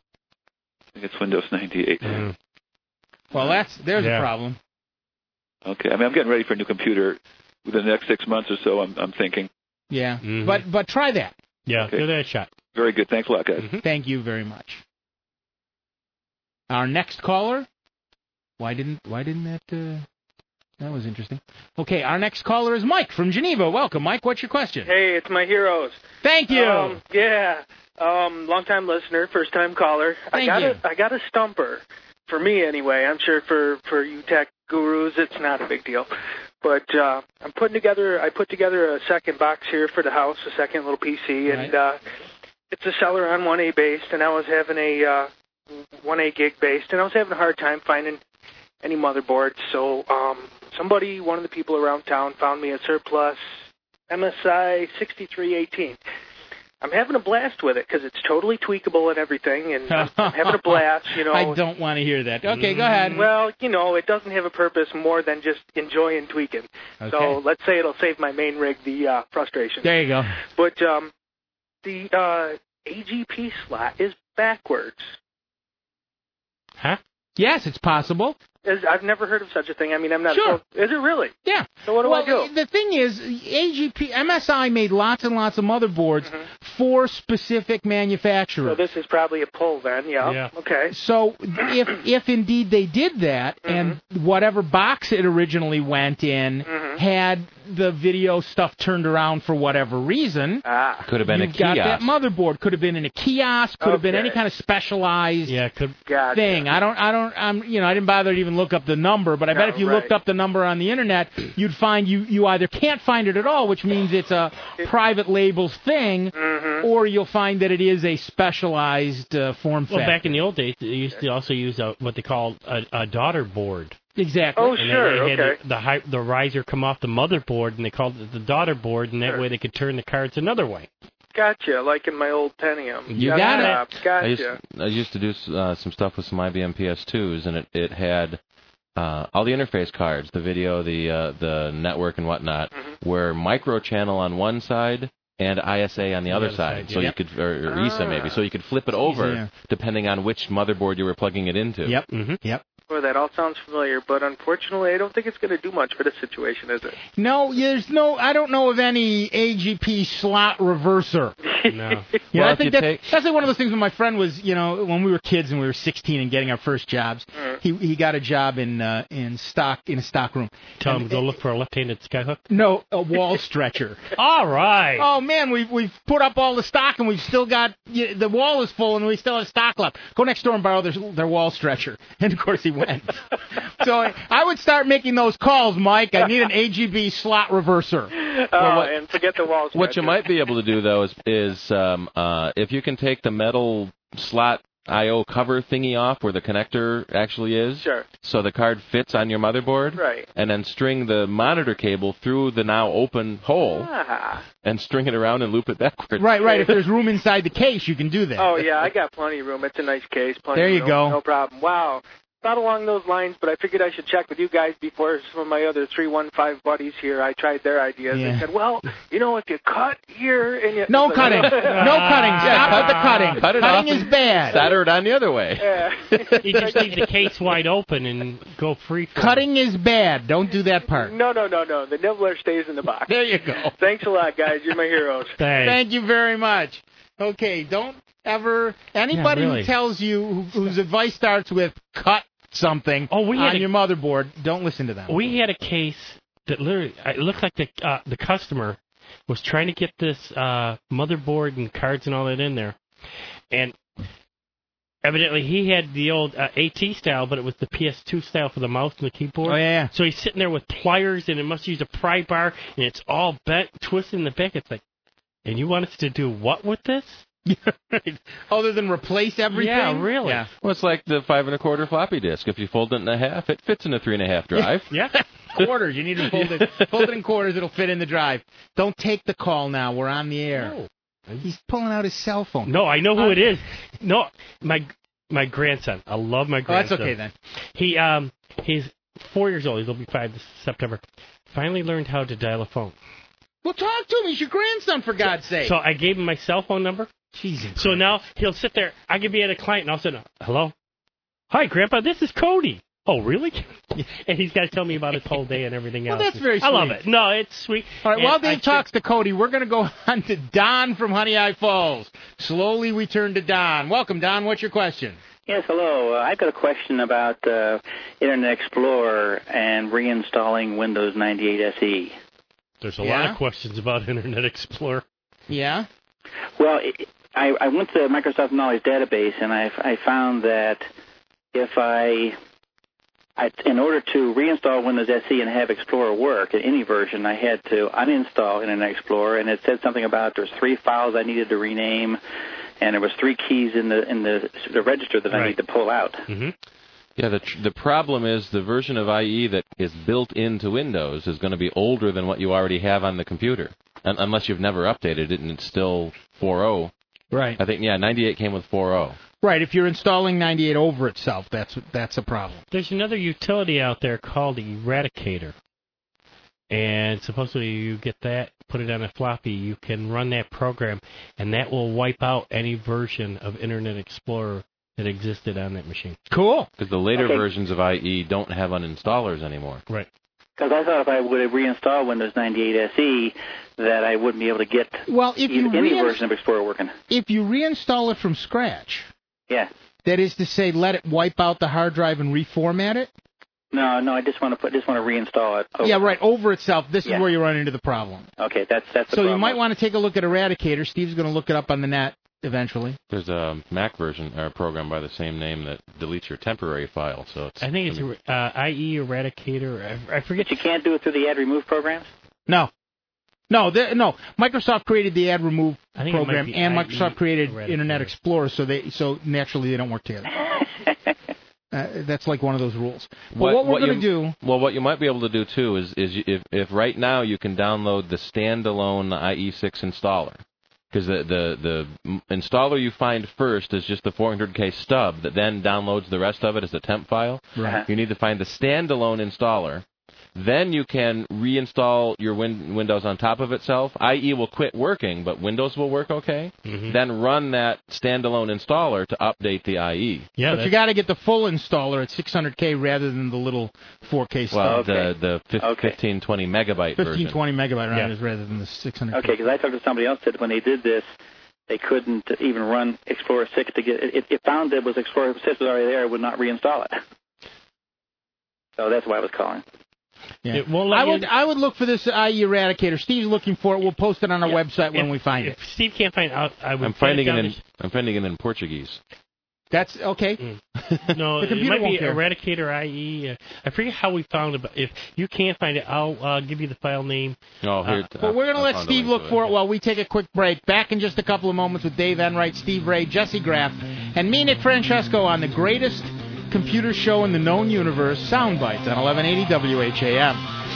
I think it's Windows 98. Well, there's a problem. Okay, I mean, I'm getting ready for a new computer within the next 6 months or so, I'm thinking. Yeah, but try that. Yeah, give that a shot. Very good. Thanks a lot, guys. Thank you very much. Our next caller. Why didn't that? That was interesting. Okay, our next caller is Mike from Geneva. Welcome, Mike. What's your question? Hey, it's my heroes. Thank you. Long-time listener, first-time caller. Thank you. I got a stumper. For me, anyway. I'm sure for you tech gurus, it's not a big deal. But I put together a second box here for the house, a second little PC, and it's a Celeron 1A based, and I was having a 1A gig based, and I was having a hard time finding any motherboards. So one of the people around town found me a surplus MSI 6318. I'm having a blast with it because it's totally tweakable and everything, and I'm having a blast, you know. I don't want to hear that. Okay, go ahead. Well, you know, it doesn't have a purpose more than just enjoying tweaking. Okay. So let's say it'll save my main rig the frustration. There you go. But the AGP slot is backwards. Huh? Yes, it's possible. I've never heard of such a thing. I mean, I'm not. Sure. Is it really? Yeah. So what do I do? The thing is, MSI made lots and lots of motherboards for specific manufacturers. So this is probably a pull then, yeah. Okay. So if indeed they did that, and whatever box it originally went in had the video stuff turned around for whatever reason, could have been a you've got kiosk. that motherboard. Could have been in a kiosk. Could have been any kind of specialized thing. I didn't bother to even look up the number, but I bet if you looked up the number on the internet, you'd find you either can't find it at all, which means it's a private labels thing, or you'll find that it is a specialized form factor. Well, back in the old days, they used to also use what they called a daughter board. Exactly. Oh, and sure. They had the riser come off the motherboard, and they called it the daughter board, and that way they could turn the cards another way. Gotcha, like in my old Pentium. You got it. Gotcha. I used to do some stuff with some IBM PS2s, and it had all the interface cards, the video, the network, and whatnot, were microchannel on one side and ISA on the other side. So you could, or ESA maybe, so you could flip it over depending on which motherboard you were plugging it into. Yep. Yep. Boy, that all sounds familiar, but unfortunately, I don't think it's going to do much for this situation, is it? No, I don't know of any AGP slot reverser. No. Yeah, I think that's like one of those things when my friend was, when we were kids and we were 16 and getting our first jobs, he got a job in a stock room. Tell him to go look for a left-handed skyhook? No, a wall stretcher. All right. Oh, man, we've put up all the stock and we've still got, the wall is full and we still have stock left. Go next door and borrow their wall stretcher. And, of course, he went. So I would start making those calls, Mike. I need an AGB slot reverser. And forget the wall stretcher. What you might be able to do, though, is if you can take the metal slot I/O cover thingy off where the connector actually is, sure, so the card fits on your motherboard, right, and then string the monitor cable through the now open hole and string it around and loop it backwards. Right. If there's room inside the case, you can do that. Oh, yeah, I got plenty of room. It's a nice case. Plenty there you of room. go. No problem. Wow. Not along those lines, but I figured I should check with you guys before some of my other 315 buddies here. I tried their ideas. Yeah. They said, well, if you cut here and you... No cutting. No cutting. Stop with the cutting. Cut it cutting off is bad. Solder it on the other way. Yeah. You just leave the case wide open and go free. Cutting is bad. Don't do that part. No. The nibbler stays in the box. There you go. Thanks a lot, guys. You're my heroes. Thanks. Thank you very much. Okay, don't ever... Anybody who tells you, whose advice starts with cut something on your motherboard, don't listen to them. We had a case that literally, it looked like the customer was trying to get this motherboard and cards and all that in there. And evidently he had the old AT style, but it was the PS2 style for the mouse and the keyboard. Oh, yeah. So he's sitting there with pliers, and it must use a pry bar, and it's all bent, twisted in the back. It's like, and you want us to do what with this? Right. Other than replace everything? Yeah, really. Yeah. Well, it's like the 5 1/4 floppy disk. If you fold it in half, it fits in a 3 1/2 drive. Yeah. Quarters. You need to fold it in quarters. It'll fit in the drive. Don't take the call now. We're on the air. No. He's pulling out his cell phone. No, I know who it is. No, my grandson. I love my grandson. Oh, that's okay then. He's 4 years old. He'll be 5 this September. Finally learned how to dial a phone. Well, talk to him. He's your grandson, for God's sake. So I gave him my cell phone number. Jesus. So now he'll sit there. I could be at a client, and all of a sudden, hello? Hi, Grandpa, this is Cody. Oh, really? And he's got to tell me about his whole day and everything else. Well, that's very sweet. I love it. No, it's sweet. All right, while Dave talks to Cody, we're going to go on to Don from Honey Eye Falls. Slowly we turn to Don. Welcome, Don. What's your question? Yes, hello. I've got a question about Internet Explorer and reinstalling Windows 98 SE. There's a lot of questions about Internet Explorer. Yeah? Well, I went to Microsoft Knowledge Database, and I found that if in order to reinstall Windows SE and have Explorer work in any version, I had to uninstall Internet Explorer, and it said something about there's 3 files I needed to rename, and there was 3 keys in the register that I need to pull out. Mm-hmm. Yeah, the problem is the version of IE that is built into Windows is going to be older than what you already have on the computer, unless you've never updated it and it's still 4.0. Right. I think, 98 came with 4.0. Right, if you're installing 98 over itself, that's a problem. There's another utility out there called Eradicator. And supposedly you get that, put it on a floppy, you can run that program, and that will wipe out any version of Internet Explorer that existed on that machine. Cool. Because the later versions of IE don't have uninstallers anymore. Right. Because I thought if I would have reinstalled Windows 98 SE, that I wouldn't be able to get any version of Explorer working. If you reinstall it from scratch, that is to say, let it wipe out the hard drive and reformat it. No, I just want to reinstall it. Over itself. This is where you run into the problem. Okay, that's the so problem. You might want to take a look at Eradicator. Steve's going to look it up on the net eventually. There's a Mac version or a program by the same name that deletes your temporary file. So I think it's IE Eradicator. I forget. But you can't do it through the Add Remove programs? No. Microsoft created the Add Remove program, and Microsoft created Internet Explorer, so naturally they don't work together. That's like one of those rules. But what we're going to do... Well, what you might be able to do, too, is if right now you can download the standalone IE6 installer, because the installer you find first is just the 400K stub that then downloads the rest of it as a temp file. Right. You need to find the standalone installer. Then you can reinstall your Windows on top of itself. IE will quit working, but Windows will work okay. Mm-hmm. Then run that standalone installer to update the IE. Yeah, but you got to get the full installer at 600K rather than the little 4K stuff. Well, the 1520 megabyte version. 1520 megabyte rather than the 600K. Okay, because I talked to somebody else that when they did this, they couldn't even run Explorer 6 to get it. It found that it was Explorer 6 was already there. It would not reinstall it. So that's why I was calling. Yeah. I would look for this IE Eradicator. Steve's looking for it. We'll post it on our website when we find it. If Steve can't find it, I'm finding it in Portuguese. That's okay. No, it might be Eradicator IE. I forget how we found it, but if you can't find it, I'll give you the file name. Oh, here. But we're going to let Steve look for it while we take a quick break. Back in just a couple of moments with Dave Enright, Steve Ray, Jesse Graff, and me, Nick Francesco, on the greatest computer show in the known universe, Soundbites, on 1180 WHAM.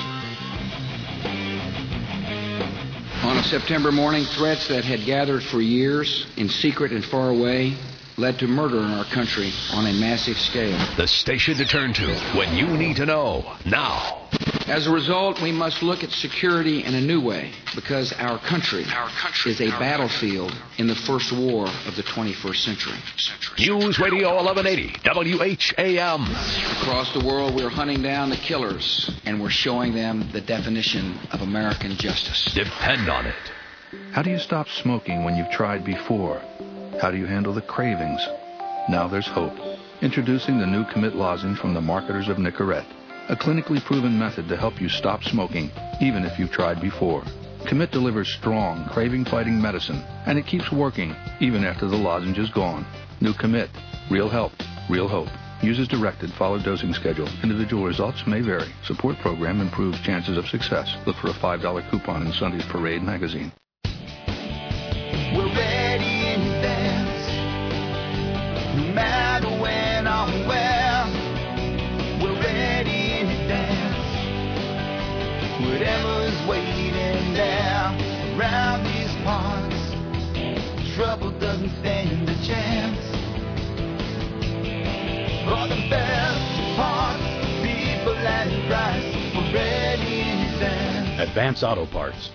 On a September morning, threats that had gathered for years in secret and far away led to murder in our country on a massive scale. The station to turn to when you need to know now. As a result, we must look at security in a new way, because our country is a battlefield in the first war of the 21st century. News Radio 1180, WHAM. Across the world, we're hunting down the killers, and we're showing them the definition of American justice. Depend on it. How do you stop smoking when you've tried before? How do you handle the cravings? Now there's hope. Introducing the new Commit lozenge from the marketers of Nicorette. A clinically proven method to help you stop smoking, even if you've tried before. Commit delivers strong, craving-fighting medicine, and it keeps working, even after the lozenge is gone. New Commit. Real help. Real hope. Use as directed. Follow dosing schedule. Individual results may vary. Support program improves chances of success. Look for a $5 coupon in Sunday's Parade magazine. We're ready in advance, no matter when or where. We're ready in advance, whatever's waiting there. Around these parts, trouble doesn't stand a chance. For the best parts, people and price, we're ready in advance. Advance Auto Parts.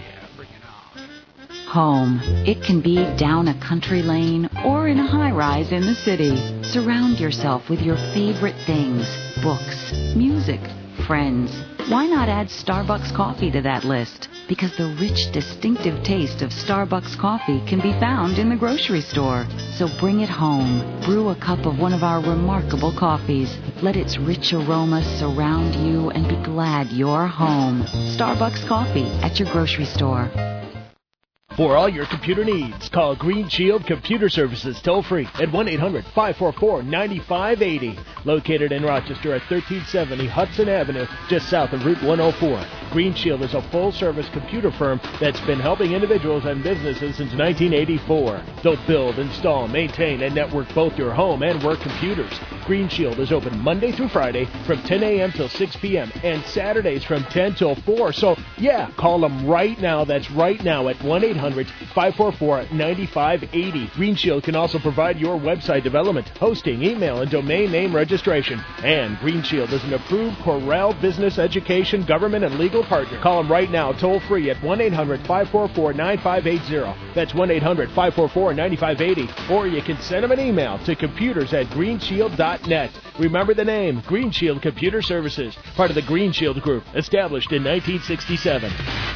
Home. It can be down a country lane or in a high-rise in the city. Surround yourself with your favorite things. Books, music, friends. Why not add Starbucks coffee to that list? Because the rich, distinctive taste of Starbucks coffee can be found in the grocery store. So bring it home. Brew a cup of one of our remarkable coffees. Let its rich aroma surround you and be glad you're home. Starbucks coffee at your grocery store. For all your computer needs, call Green Shield Computer Services toll-free at 1-800-544-9580. Located in Rochester at 1370 Hudson Avenue, just south of Route 104. Green Shield is a full-service computer firm that's been helping individuals and businesses since 1984. They'll build, install, maintain, and network both your home and work computers. Green Shield is open Monday through Friday from 10 a.m. till 6 p.m. and Saturdays from 10 till 4. So, yeah, call them right now. That's right now at 1-800-544-9580. Green Shield can also provide your website development, hosting, email, and domain name registration. And Green Shield is an approved Corral business, education, government, and legal local partner. Call them right now, toll free at 1-800-544-9580. That's 1-800-544-9580. Or you can send them an email to computers@greenshield.net. Remember the name, Green Shield Computer Services, part of the Green Shield Group, established in 1967.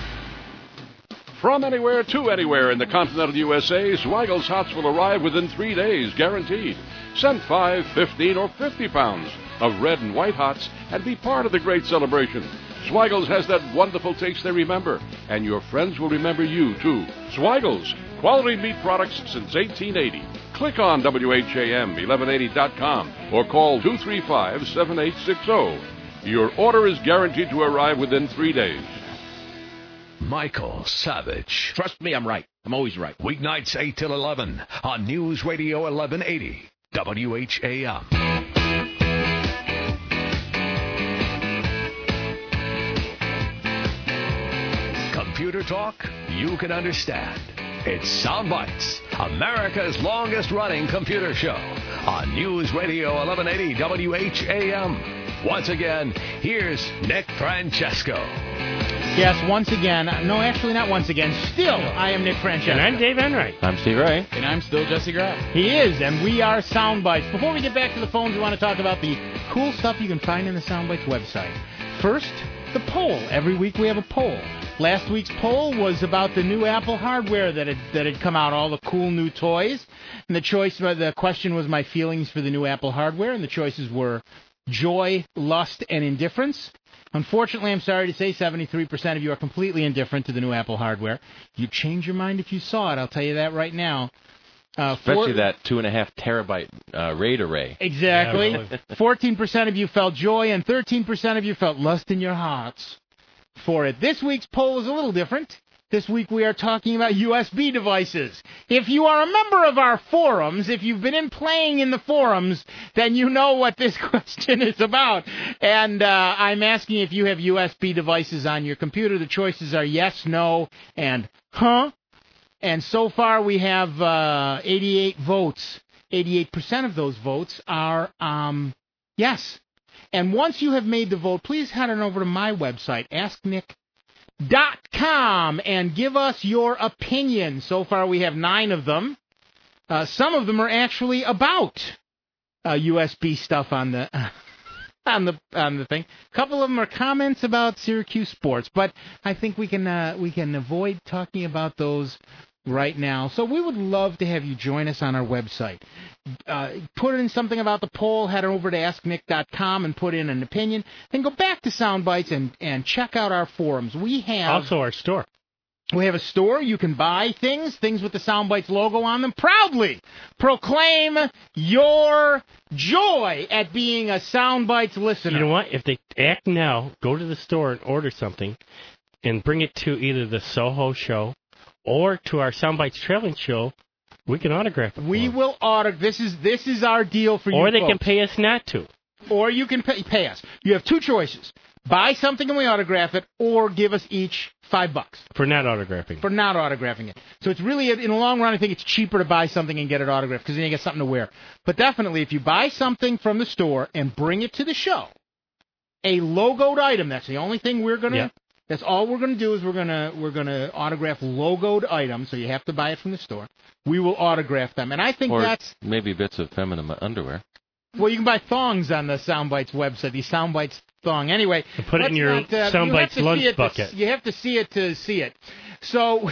From anywhere to anywhere in the continental USA, Zweigel's Hots will arrive within 3 days, guaranteed. Send 5, 15, or 50 pounds of red and white hots and be part of the great celebration. Zweigel's has that wonderful taste they remember, and your friends will remember you, too. Zweigel's, quality meat products since 1880. Click on WHAM1180.com or call 235-7860. Your order is guaranteed to arrive within 3 days. Michael Savage. Trust me, I'm right. I'm always right. Weeknights 8 till 11 on News Radio 1180 WHAM. Computer talk you can understand. It's Soundbites, America's longest-running computer show on News Radio 1180 WHAM. Once again, here's Nick Francesco. Yes, once again. No, actually not once again. Still, I am Nick Francesco. And I'm Dave Enright. I'm Steve Ray. And I'm still Jesse Graff. He is, and we are Soundbites. Before we get back to the phones, we want to talk about the cool stuff you can find in the Soundbites website. First, the poll. Every week we have a poll. Last week's poll was about the new Apple hardware that had come out, all the cool new toys. And the question was my feelings for the new Apple hardware, and the choices were joy, lust, and indifference. Unfortunately, I'm sorry to say 73% of you are completely indifferent to the new Apple hardware. You'd change your mind if you saw it, I'll tell you that right now. Especially that 2.5 terabyte RAID array. Exactly. Yeah, really. 14% of you felt joy, and 13% of you felt lust in your hearts for it. This week's poll is a little different. This week we are talking about USB devices. If you are a member of our forums, if you've been playing in the forums, then you know what this question is about. And I'm asking if you have USB devices on your computer. The choices are yes, no, and huh. And so far we have 88 votes. 88% of those votes are yes. And once you have made the vote, please head on over to my website, AskNick.com, and give us your opinion. So far we have 9 of them. Some of them are actually about USB stuff on the on the thing. A couple of them are comments about Syracuse sports, but I think we can avoid talking about those right now. So we would love to have you join us on our website. Put in something about the poll, head over to AskNick.com and put in an opinion. Then go back to Soundbites and check out our forums. We have also our store. We have a store. You can buy things with the Soundbites logo on them. Proudly proclaim your joy at being a Soundbites listener. You know what? If they act now, go to the store and order something and bring it to either the Soho show or to our Soundbites Traveling Show, we can autograph it. We will autograph. This is our deal for you. Or they folks. can pay us not to. Or you can pay us. You have 2 choices: buy something and we autograph it, or give us each $5 for not autographing. For not autographing it. So it's really, in the long run, I think it's cheaper to buy something and get it autographed because then you get something to wear. But definitely, if you buy something from the store and bring it to the show, a logoed item. That's the only thing we're gonna. Yep. That's all we're going to do is we're gonna autograph logoed items, so you have to buy it from the store. We will autograph them, and I think that's maybe bits of feminine underwear. Well, you can buy thongs on the Soundbites website. The Soundbites thong. Anyway, to put it in your Soundbites lunch bucket. You have to see it to see it. So,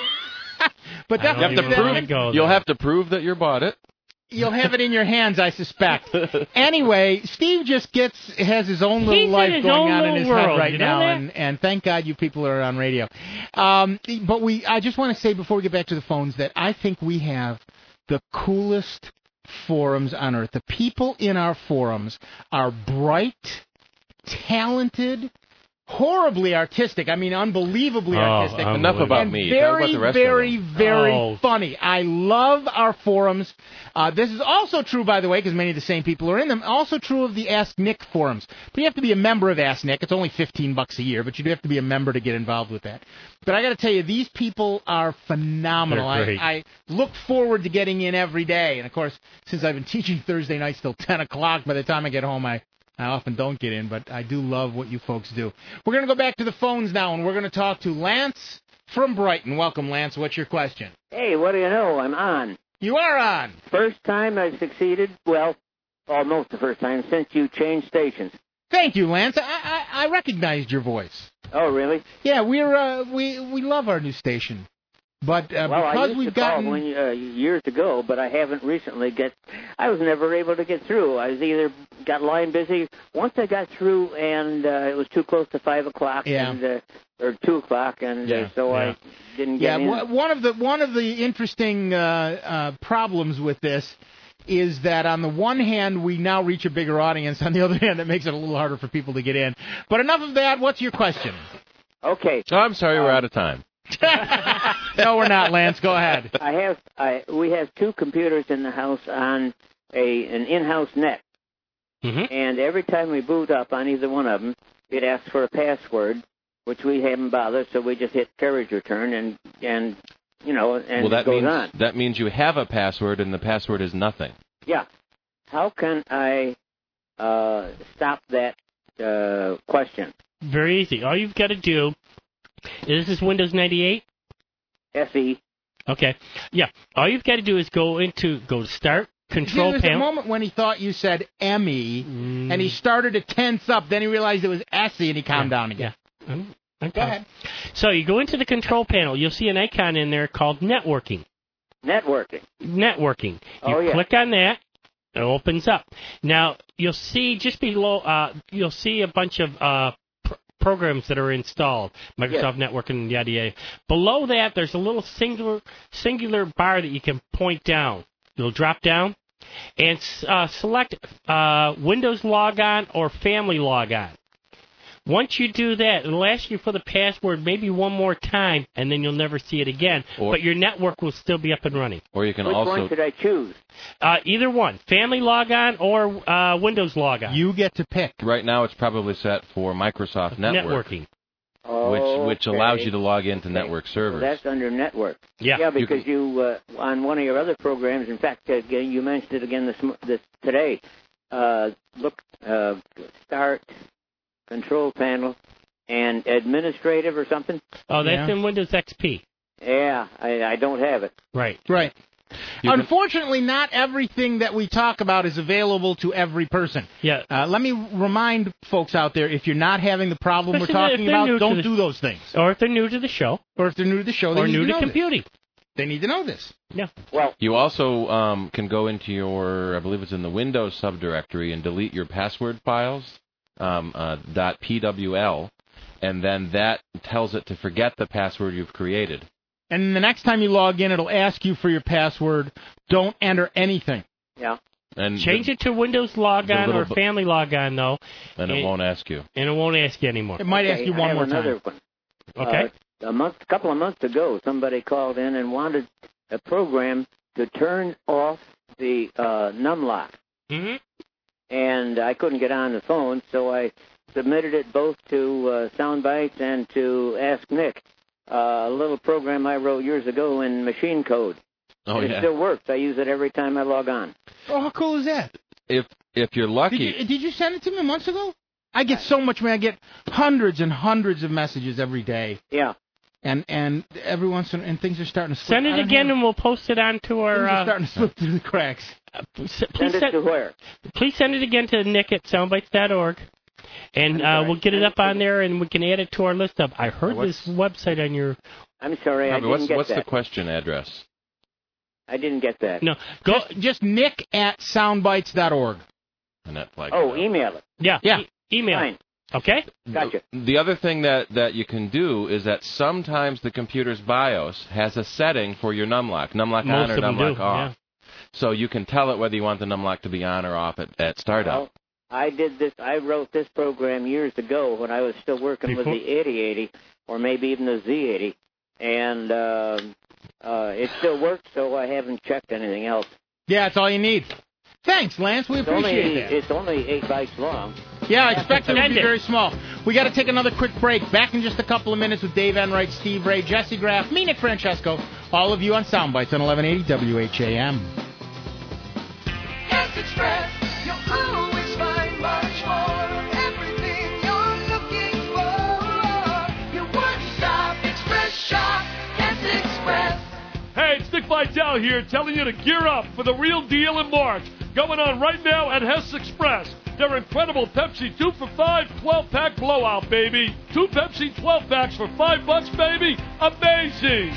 but definitely you'll have to prove that you bought it. You'll have it in your hands, I suspect. Anyway, Steve just has his own little life going on in his head right now, and thank God you people are on radio. But I just want to say before we get back to the phones that I think we have the coolest forums on earth. The people in our forums are bright, talented, horribly artistic. I mean, unbelievably artistic. Enough about me. Very, Talk about the rest very, of them. very funny. I love our forums. This is also true, by the way, because many of the same people are in them. Also true of the Ask Nick forums. But you have to be a member of Ask Nick. It's only $15 a year, but you do have to be a member to get involved with that. But I got to tell you, these people are phenomenal. I look forward to getting in every day. And, of course, since I've been teaching Thursday nights till 10 o'clock, by the time I get home, I I often don't get in, but I do love what you folks do. We're going to go back to the phones now, and we're going to talk to Lance from Brighton. Welcome, Lance. What's your question? Hey, what do you know? I'm on. You are on. First time I've succeeded, well, almost the first time since you changed stations. Thank you, Lance. I recognized your voice. Oh, really? Yeah, we love our new station. But well, because I used we've to call gotten years ago, but I haven't recently I was never able to get through. I was either got line busy. Once I got through, and it was too close to 5 o'clock, or 2 o'clock, and so I didn't get in. One of the interesting problems with this is that on the one hand we now reach a bigger audience. On the other hand, it makes it a little harder for people to get in. But enough of that. What's your question? Okay. Oh, I'm sorry, we're out of time. No, we're not, Lance. Go ahead. We have 2 computers in the house on an in-house net, and every time we boot up on either one of them, it asks for a password, which we haven't bothered, so we just hit carriage return and it goes on. That means you have a password, and the password is nothing. Yeah. How can I stop that question? Very easy. All you've got to do. This is Windows 98? SE. Okay. Yeah. All you've got to do is go to Start, Control Panel. There's a moment when he thought you said ME, and he started to tense up. Then he realized it was SE, and he calmed down again. Yeah. Okay. Go ahead. So you go into the Control Panel. You'll see an icon in there called Networking. Networking. You click on that. It opens up. Now, you'll see just below, you'll see a bunch of programs that are installed, Microsoft Network and yada yada. Below that, there's a little singular bar that you can point down. You'll drop down and select Windows Logon or Family Logon. Once you do that, it'll ask you for the password maybe one more time, and then you'll never see it again. But your network will still be up and running. Or you can Which one should I choose? Either one, Family Logon or Windows Logon. You get to pick. Right now, it's probably set for Microsoft Networking. Which allows you to log into network servers. So that's under network. Yeah. Yeah, because you on one of your other programs, in fact, you mentioned it again this today. Start, Control Panel, and Administrative or something. Oh, that's in Windows XP. Yeah, I don't have it. Right. Unfortunately, not everything that we talk about is available to every person. Yeah. Let me remind folks out there, if you're not having the problem we're talking about, don't do those things. Or if they're new to the show. They need to computing. They need to know this. Yeah. Well, you also can go into your, I believe it's in the Windows subdirectory, and delete your password files, .pwl, and then that tells it to forget the password you've created. And the next time you log in, it'll ask you for your password. Don't enter anything. Yeah. And change it to Windows Logon or Family Logon, though. And it won't ask you. And it won't ask you anymore. It might ask you one more time. One. Okay. A couple of months ago, somebody called in and wanted a program to turn off the numlock. Mm-hmm. And I couldn't get on the phone, so I submitted it both to Soundbites and to Ask Nick. A little program I wrote years ago in machine code. Oh, It still works. I use it every time I log on. Oh, how cool is that? If you're lucky. Did you send it to me months ago? I get so much, man. I get hundreds and hundreds of messages every day. Yeah. And every once in and things are starting to slip. Send it again and we'll post it onto our... Things are starting to slip through the cracks. Send it to where? Please send it again to Nick at soundbites.org. And we'll get it up on there, and we can add it to our list of. I heard this website on your. I'm sorry, I didn't get what's that. the question address? I didn't get that. No, just Nick at soundbites.org. And that flag. Email it. Yeah. Email. Fine. Okay. Gotcha. The other thing that you can do is that sometimes the computer's BIOS has a setting for your numlock on or numlock off. Yeah. So you can tell it whether you want the numlock to be on or off at startup. Well, I did this. I wrote this program years ago when I was still working with the 8080 or maybe even the Z80, and it still works. So I haven't checked anything else. Yeah, that's all you need. Thanks, Lance. We appreciate that. It's only 8 bytes long. Yeah, I expect it to be very small. We got to take another quick break. Back in just a couple of minutes with Dave Enright, Steve Ray, Jesse Graff, me, Nick Francesco, all of you on Soundbites on 1180 WHAM. Express, you'll always find much more. Fidel here telling you to gear up for the real deal in March. Going on right now at Hess Express. Their incredible Pepsi 2 for $5 12-pack blowout, baby. 2 Pepsi 12-packs for $5, baby. Amazing.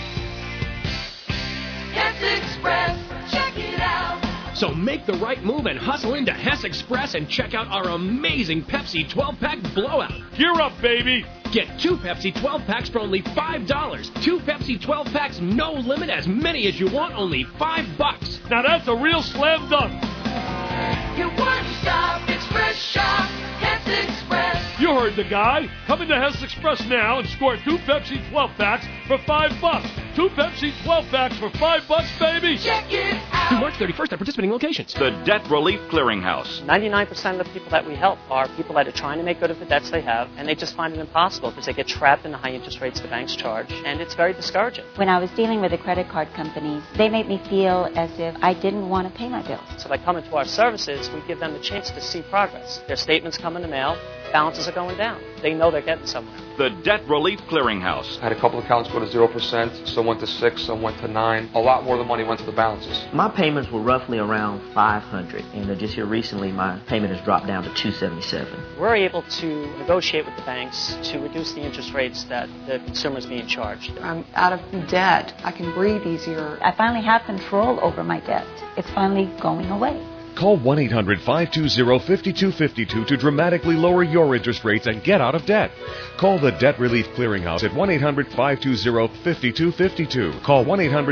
Hess Express, check it out. So make the right move and hustle into Hess Express and check out our amazing Pepsi 12-pack blowout. Gear up, baby. Get 2 Pepsi 12-packs for only $5. 2 Pepsi 12-packs, no limit, as many as you want, only $5. Now that's a real slam dunk. Your one-stop express shop, Hess Express. You heard the guy. Come into Hess Express now and score 2 Pepsi 12-packs for $5. 2 Pepsi 12-packs for $5, baby. Check it out. Through March 31st at participating locations. The Debt Relief Clearinghouse. 99% of the people that we help are people that are trying to make good of the debts they have, and they just find it impossible because they get trapped in the high interest rates the banks charge, and it's very discouraging. When I was dealing with the credit card companies, they made me feel as if I didn't want to pay my bills. So by coming to our services, we give them the chance to see progress. Their statements come in the mail, balances are going down. They know they're getting somewhere. The Debt Relief Clearinghouse. I had a couple accounts go to 0%, some went to 6, some went to 9. A lot more of the money went to the balances. My payments were roughly around $500, and just here recently my payment has dropped down to $277. We're able to negotiate with the banks to reduce the interest rates that the consumer is being charged. I'm out of debt. I can breathe easier. I finally have control over my debt. It's finally going away. Call 1-800-520-5252 to dramatically lower your interest rates and get out of debt. Call the Debt Relief Clearinghouse at 1-800-520-5252. Call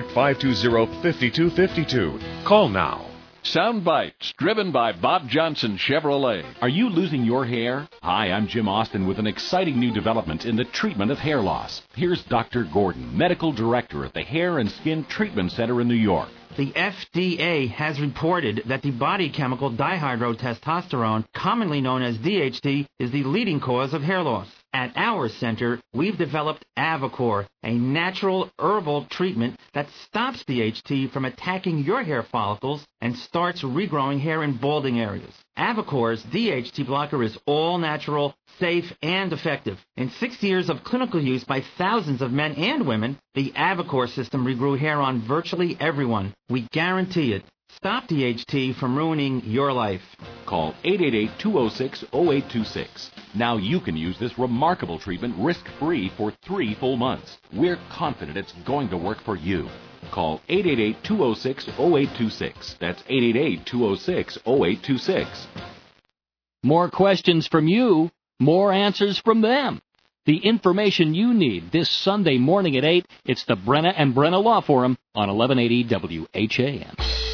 1-800-520-5252. Call now. Sound Bites, driven by Bob Johnson Chevrolet. Are you losing your hair? Hi, I'm Jim Austin with an exciting new development in the treatment of hair loss. Here's Dr. Gordon, Medical Director at the Hair and Skin Treatment Center in New York. The FDA has reported that the body chemical dihydrotestosterone, commonly known as DHT, is the leading cause of hair loss. At our center, we've developed Avocor, a natural herbal treatment that stops DHT from attacking your hair follicles and starts regrowing hair in balding areas. Avocor's DHT blocker is all natural, safe, and effective. In 6 years of clinical use by thousands of men and women, the Avocor system regrew hair on virtually everyone. We guarantee it. Stop DHT from ruining your life. Call 888-206-0826. Now you can use this remarkable treatment risk-free for 3 full months. We're confident it's going to work for you. Call 888-206-0826. That's 888-206-0826. More questions from you, more answers from them. The information you need this Sunday morning at 8, it's the Brenna and Brenna Law Forum on 1180 WHAM.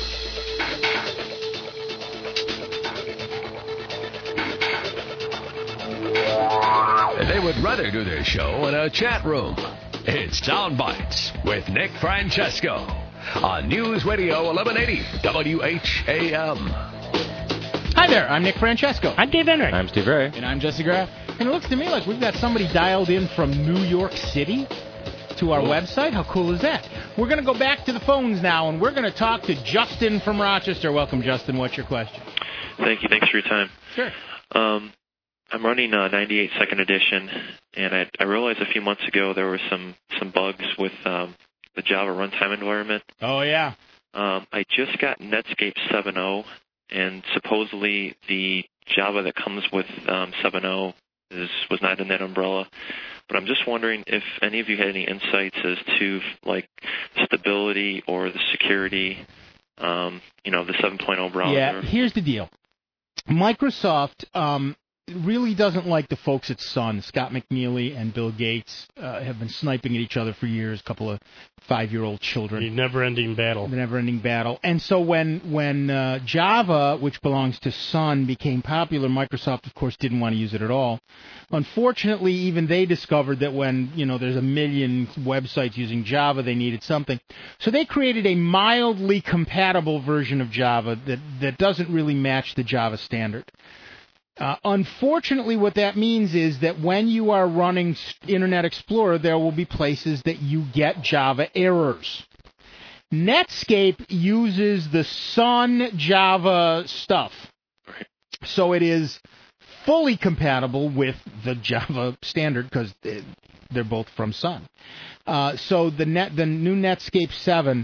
They would rather do their show in a chat room. It's Sound Bites with Nick Francesco on News Radio 1180 WHAM. Hi there, I'm Nick Francesco. I'm Dave Henry. I'm Steve Ray. And I'm Jesse Graff. And it looks to me like we've got somebody dialed in from New York City to our website. How cool is that? We're going to go back to the phones now, and we're going to talk to Justin from Rochester. Welcome, Justin. What's your question? Thank you. Thanks for your time. Sure. I'm running 98 second edition, and I realized a few months ago there were some bugs with the Java runtime environment. Oh, yeah. I just got Netscape 7.0, and supposedly the Java that comes with 7.0 was not in that umbrella. But I'm just wondering if any of you had any insights as to like stability or the security, the 7.0 browser. Yeah, here's the deal. Microsoft really doesn't like the folks at Sun. Scott McNealy and Bill Gates have been sniping at each other for years, a couple of 5-year-old children. The never-ending battle. The never-ending battle. And so when Java, which belongs to Sun, became popular, Microsoft, of course, didn't want to use it at all. Unfortunately, even they discovered that when, there's a million websites using Java, they needed something. So they created a mildly compatible version of Java that doesn't really match the Java standard. Unfortunately, what that means is that when you are running Internet Explorer, there will be places that you get Java errors. Netscape uses the Sun Java stuff, so it is fully compatible with the Java standard because they're both from Sun. So the new Netscape 7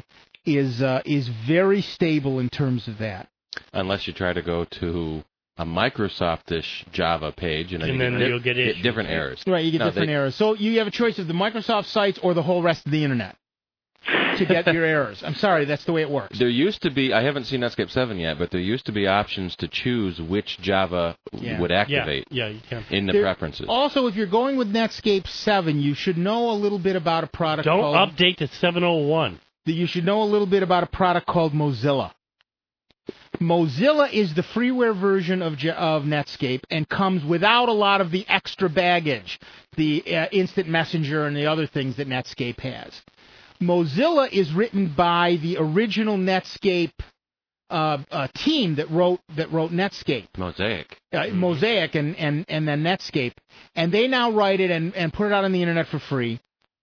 is very stable in terms of that. Unless you try to go to a Microsoft-ish Java page, and then you'll get different errors. Right, you get different errors. So you have a choice of the Microsoft sites or the whole rest of the Internet to get your errors. I'm sorry, that's the way it works. There used to be, I haven't seen Netscape 7 yet, but there used to be options to choose which Java would activate you can. in the preferences. Also, if you're going with Netscape 7, you should know a little bit about a product Don't update to 701. You should know a little bit about a product called Mozilla. Mozilla is the freeware version of Netscape and comes without a lot of the extra baggage, the instant messenger and the other things that Netscape has. Mozilla is written by the original Netscape team that wrote Netscape. Mosaic and then Netscape. And they now write it and put it out on the Internet for free.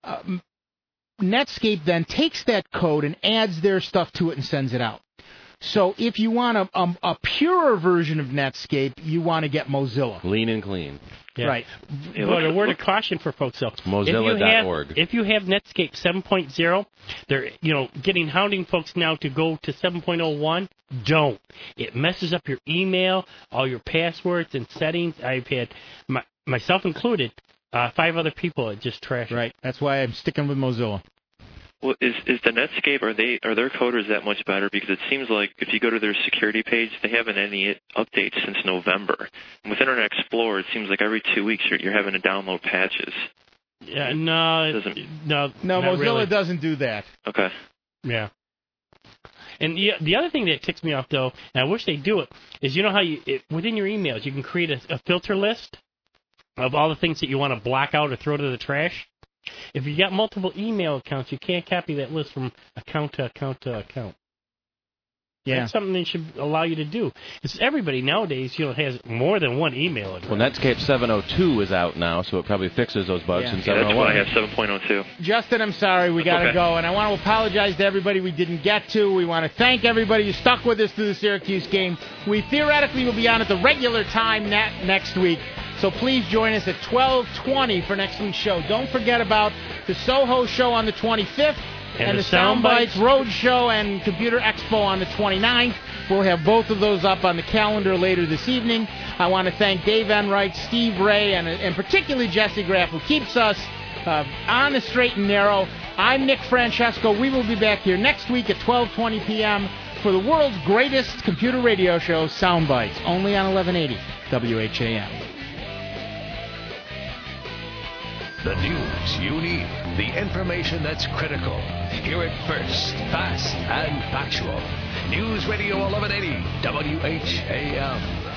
Netscape then takes that code and adds their stuff to it and sends it out. So if you want a purer version of Netscape, you want to get Mozilla. Lean and clean. Yeah. Right. But a word of caution for folks, though. Mozilla.org. If you have Netscape 7.0, they're hounding folks now to go to 7.01. Don't. It messes up your email, all your passwords and settings. I've had, myself included, 5 other people that just trash. Right. That's why I'm sticking with Mozilla. Well, is the Netscape, are their coders that much better? Because it seems like if you go to their security page, they haven't any updates since November. And with Internet Explorer, it seems like every 2 weeks you're having to download patches. Yeah, no, Mozilla really. doesn't do that. Okay. Yeah. And the other thing that ticks me off, though, and I wish they'd do it, is you know how within your emails you can create a filter list of all the things that you want to black out or throw to the trash? If you got multiple email accounts, you can't copy that list from account to account to account. Yeah. That's something they should allow you to do. It's everybody nowadays, has more than one email address. Well, Netscape 702 is out now, so it probably fixes those bugs in 701. That's why I have 7.02. Justin, I'm sorry, we got to go, and I want to apologize to everybody we didn't get to. We want to thank everybody who stuck with us through the Syracuse game. We theoretically will be on at the regular time next week. So please join us at 12:20 for next week's show. Don't forget about the Soho show on the 25th and the Soundbites Road Show and Computer Expo on the 29th. We'll have both of those up on the calendar later this evening. I want to thank Dave Enright, Steve Ray, and particularly Jesse Graff, who keeps us on the straight and narrow. I'm Nick Francesco. We will be back here next week at 12:20 p.m. for the world's greatest computer radio show, Soundbites, only on 1180 WHAM. The news you need, the information that's critical. Hear it first, fast, and factual. News Radio 1180 WHAM.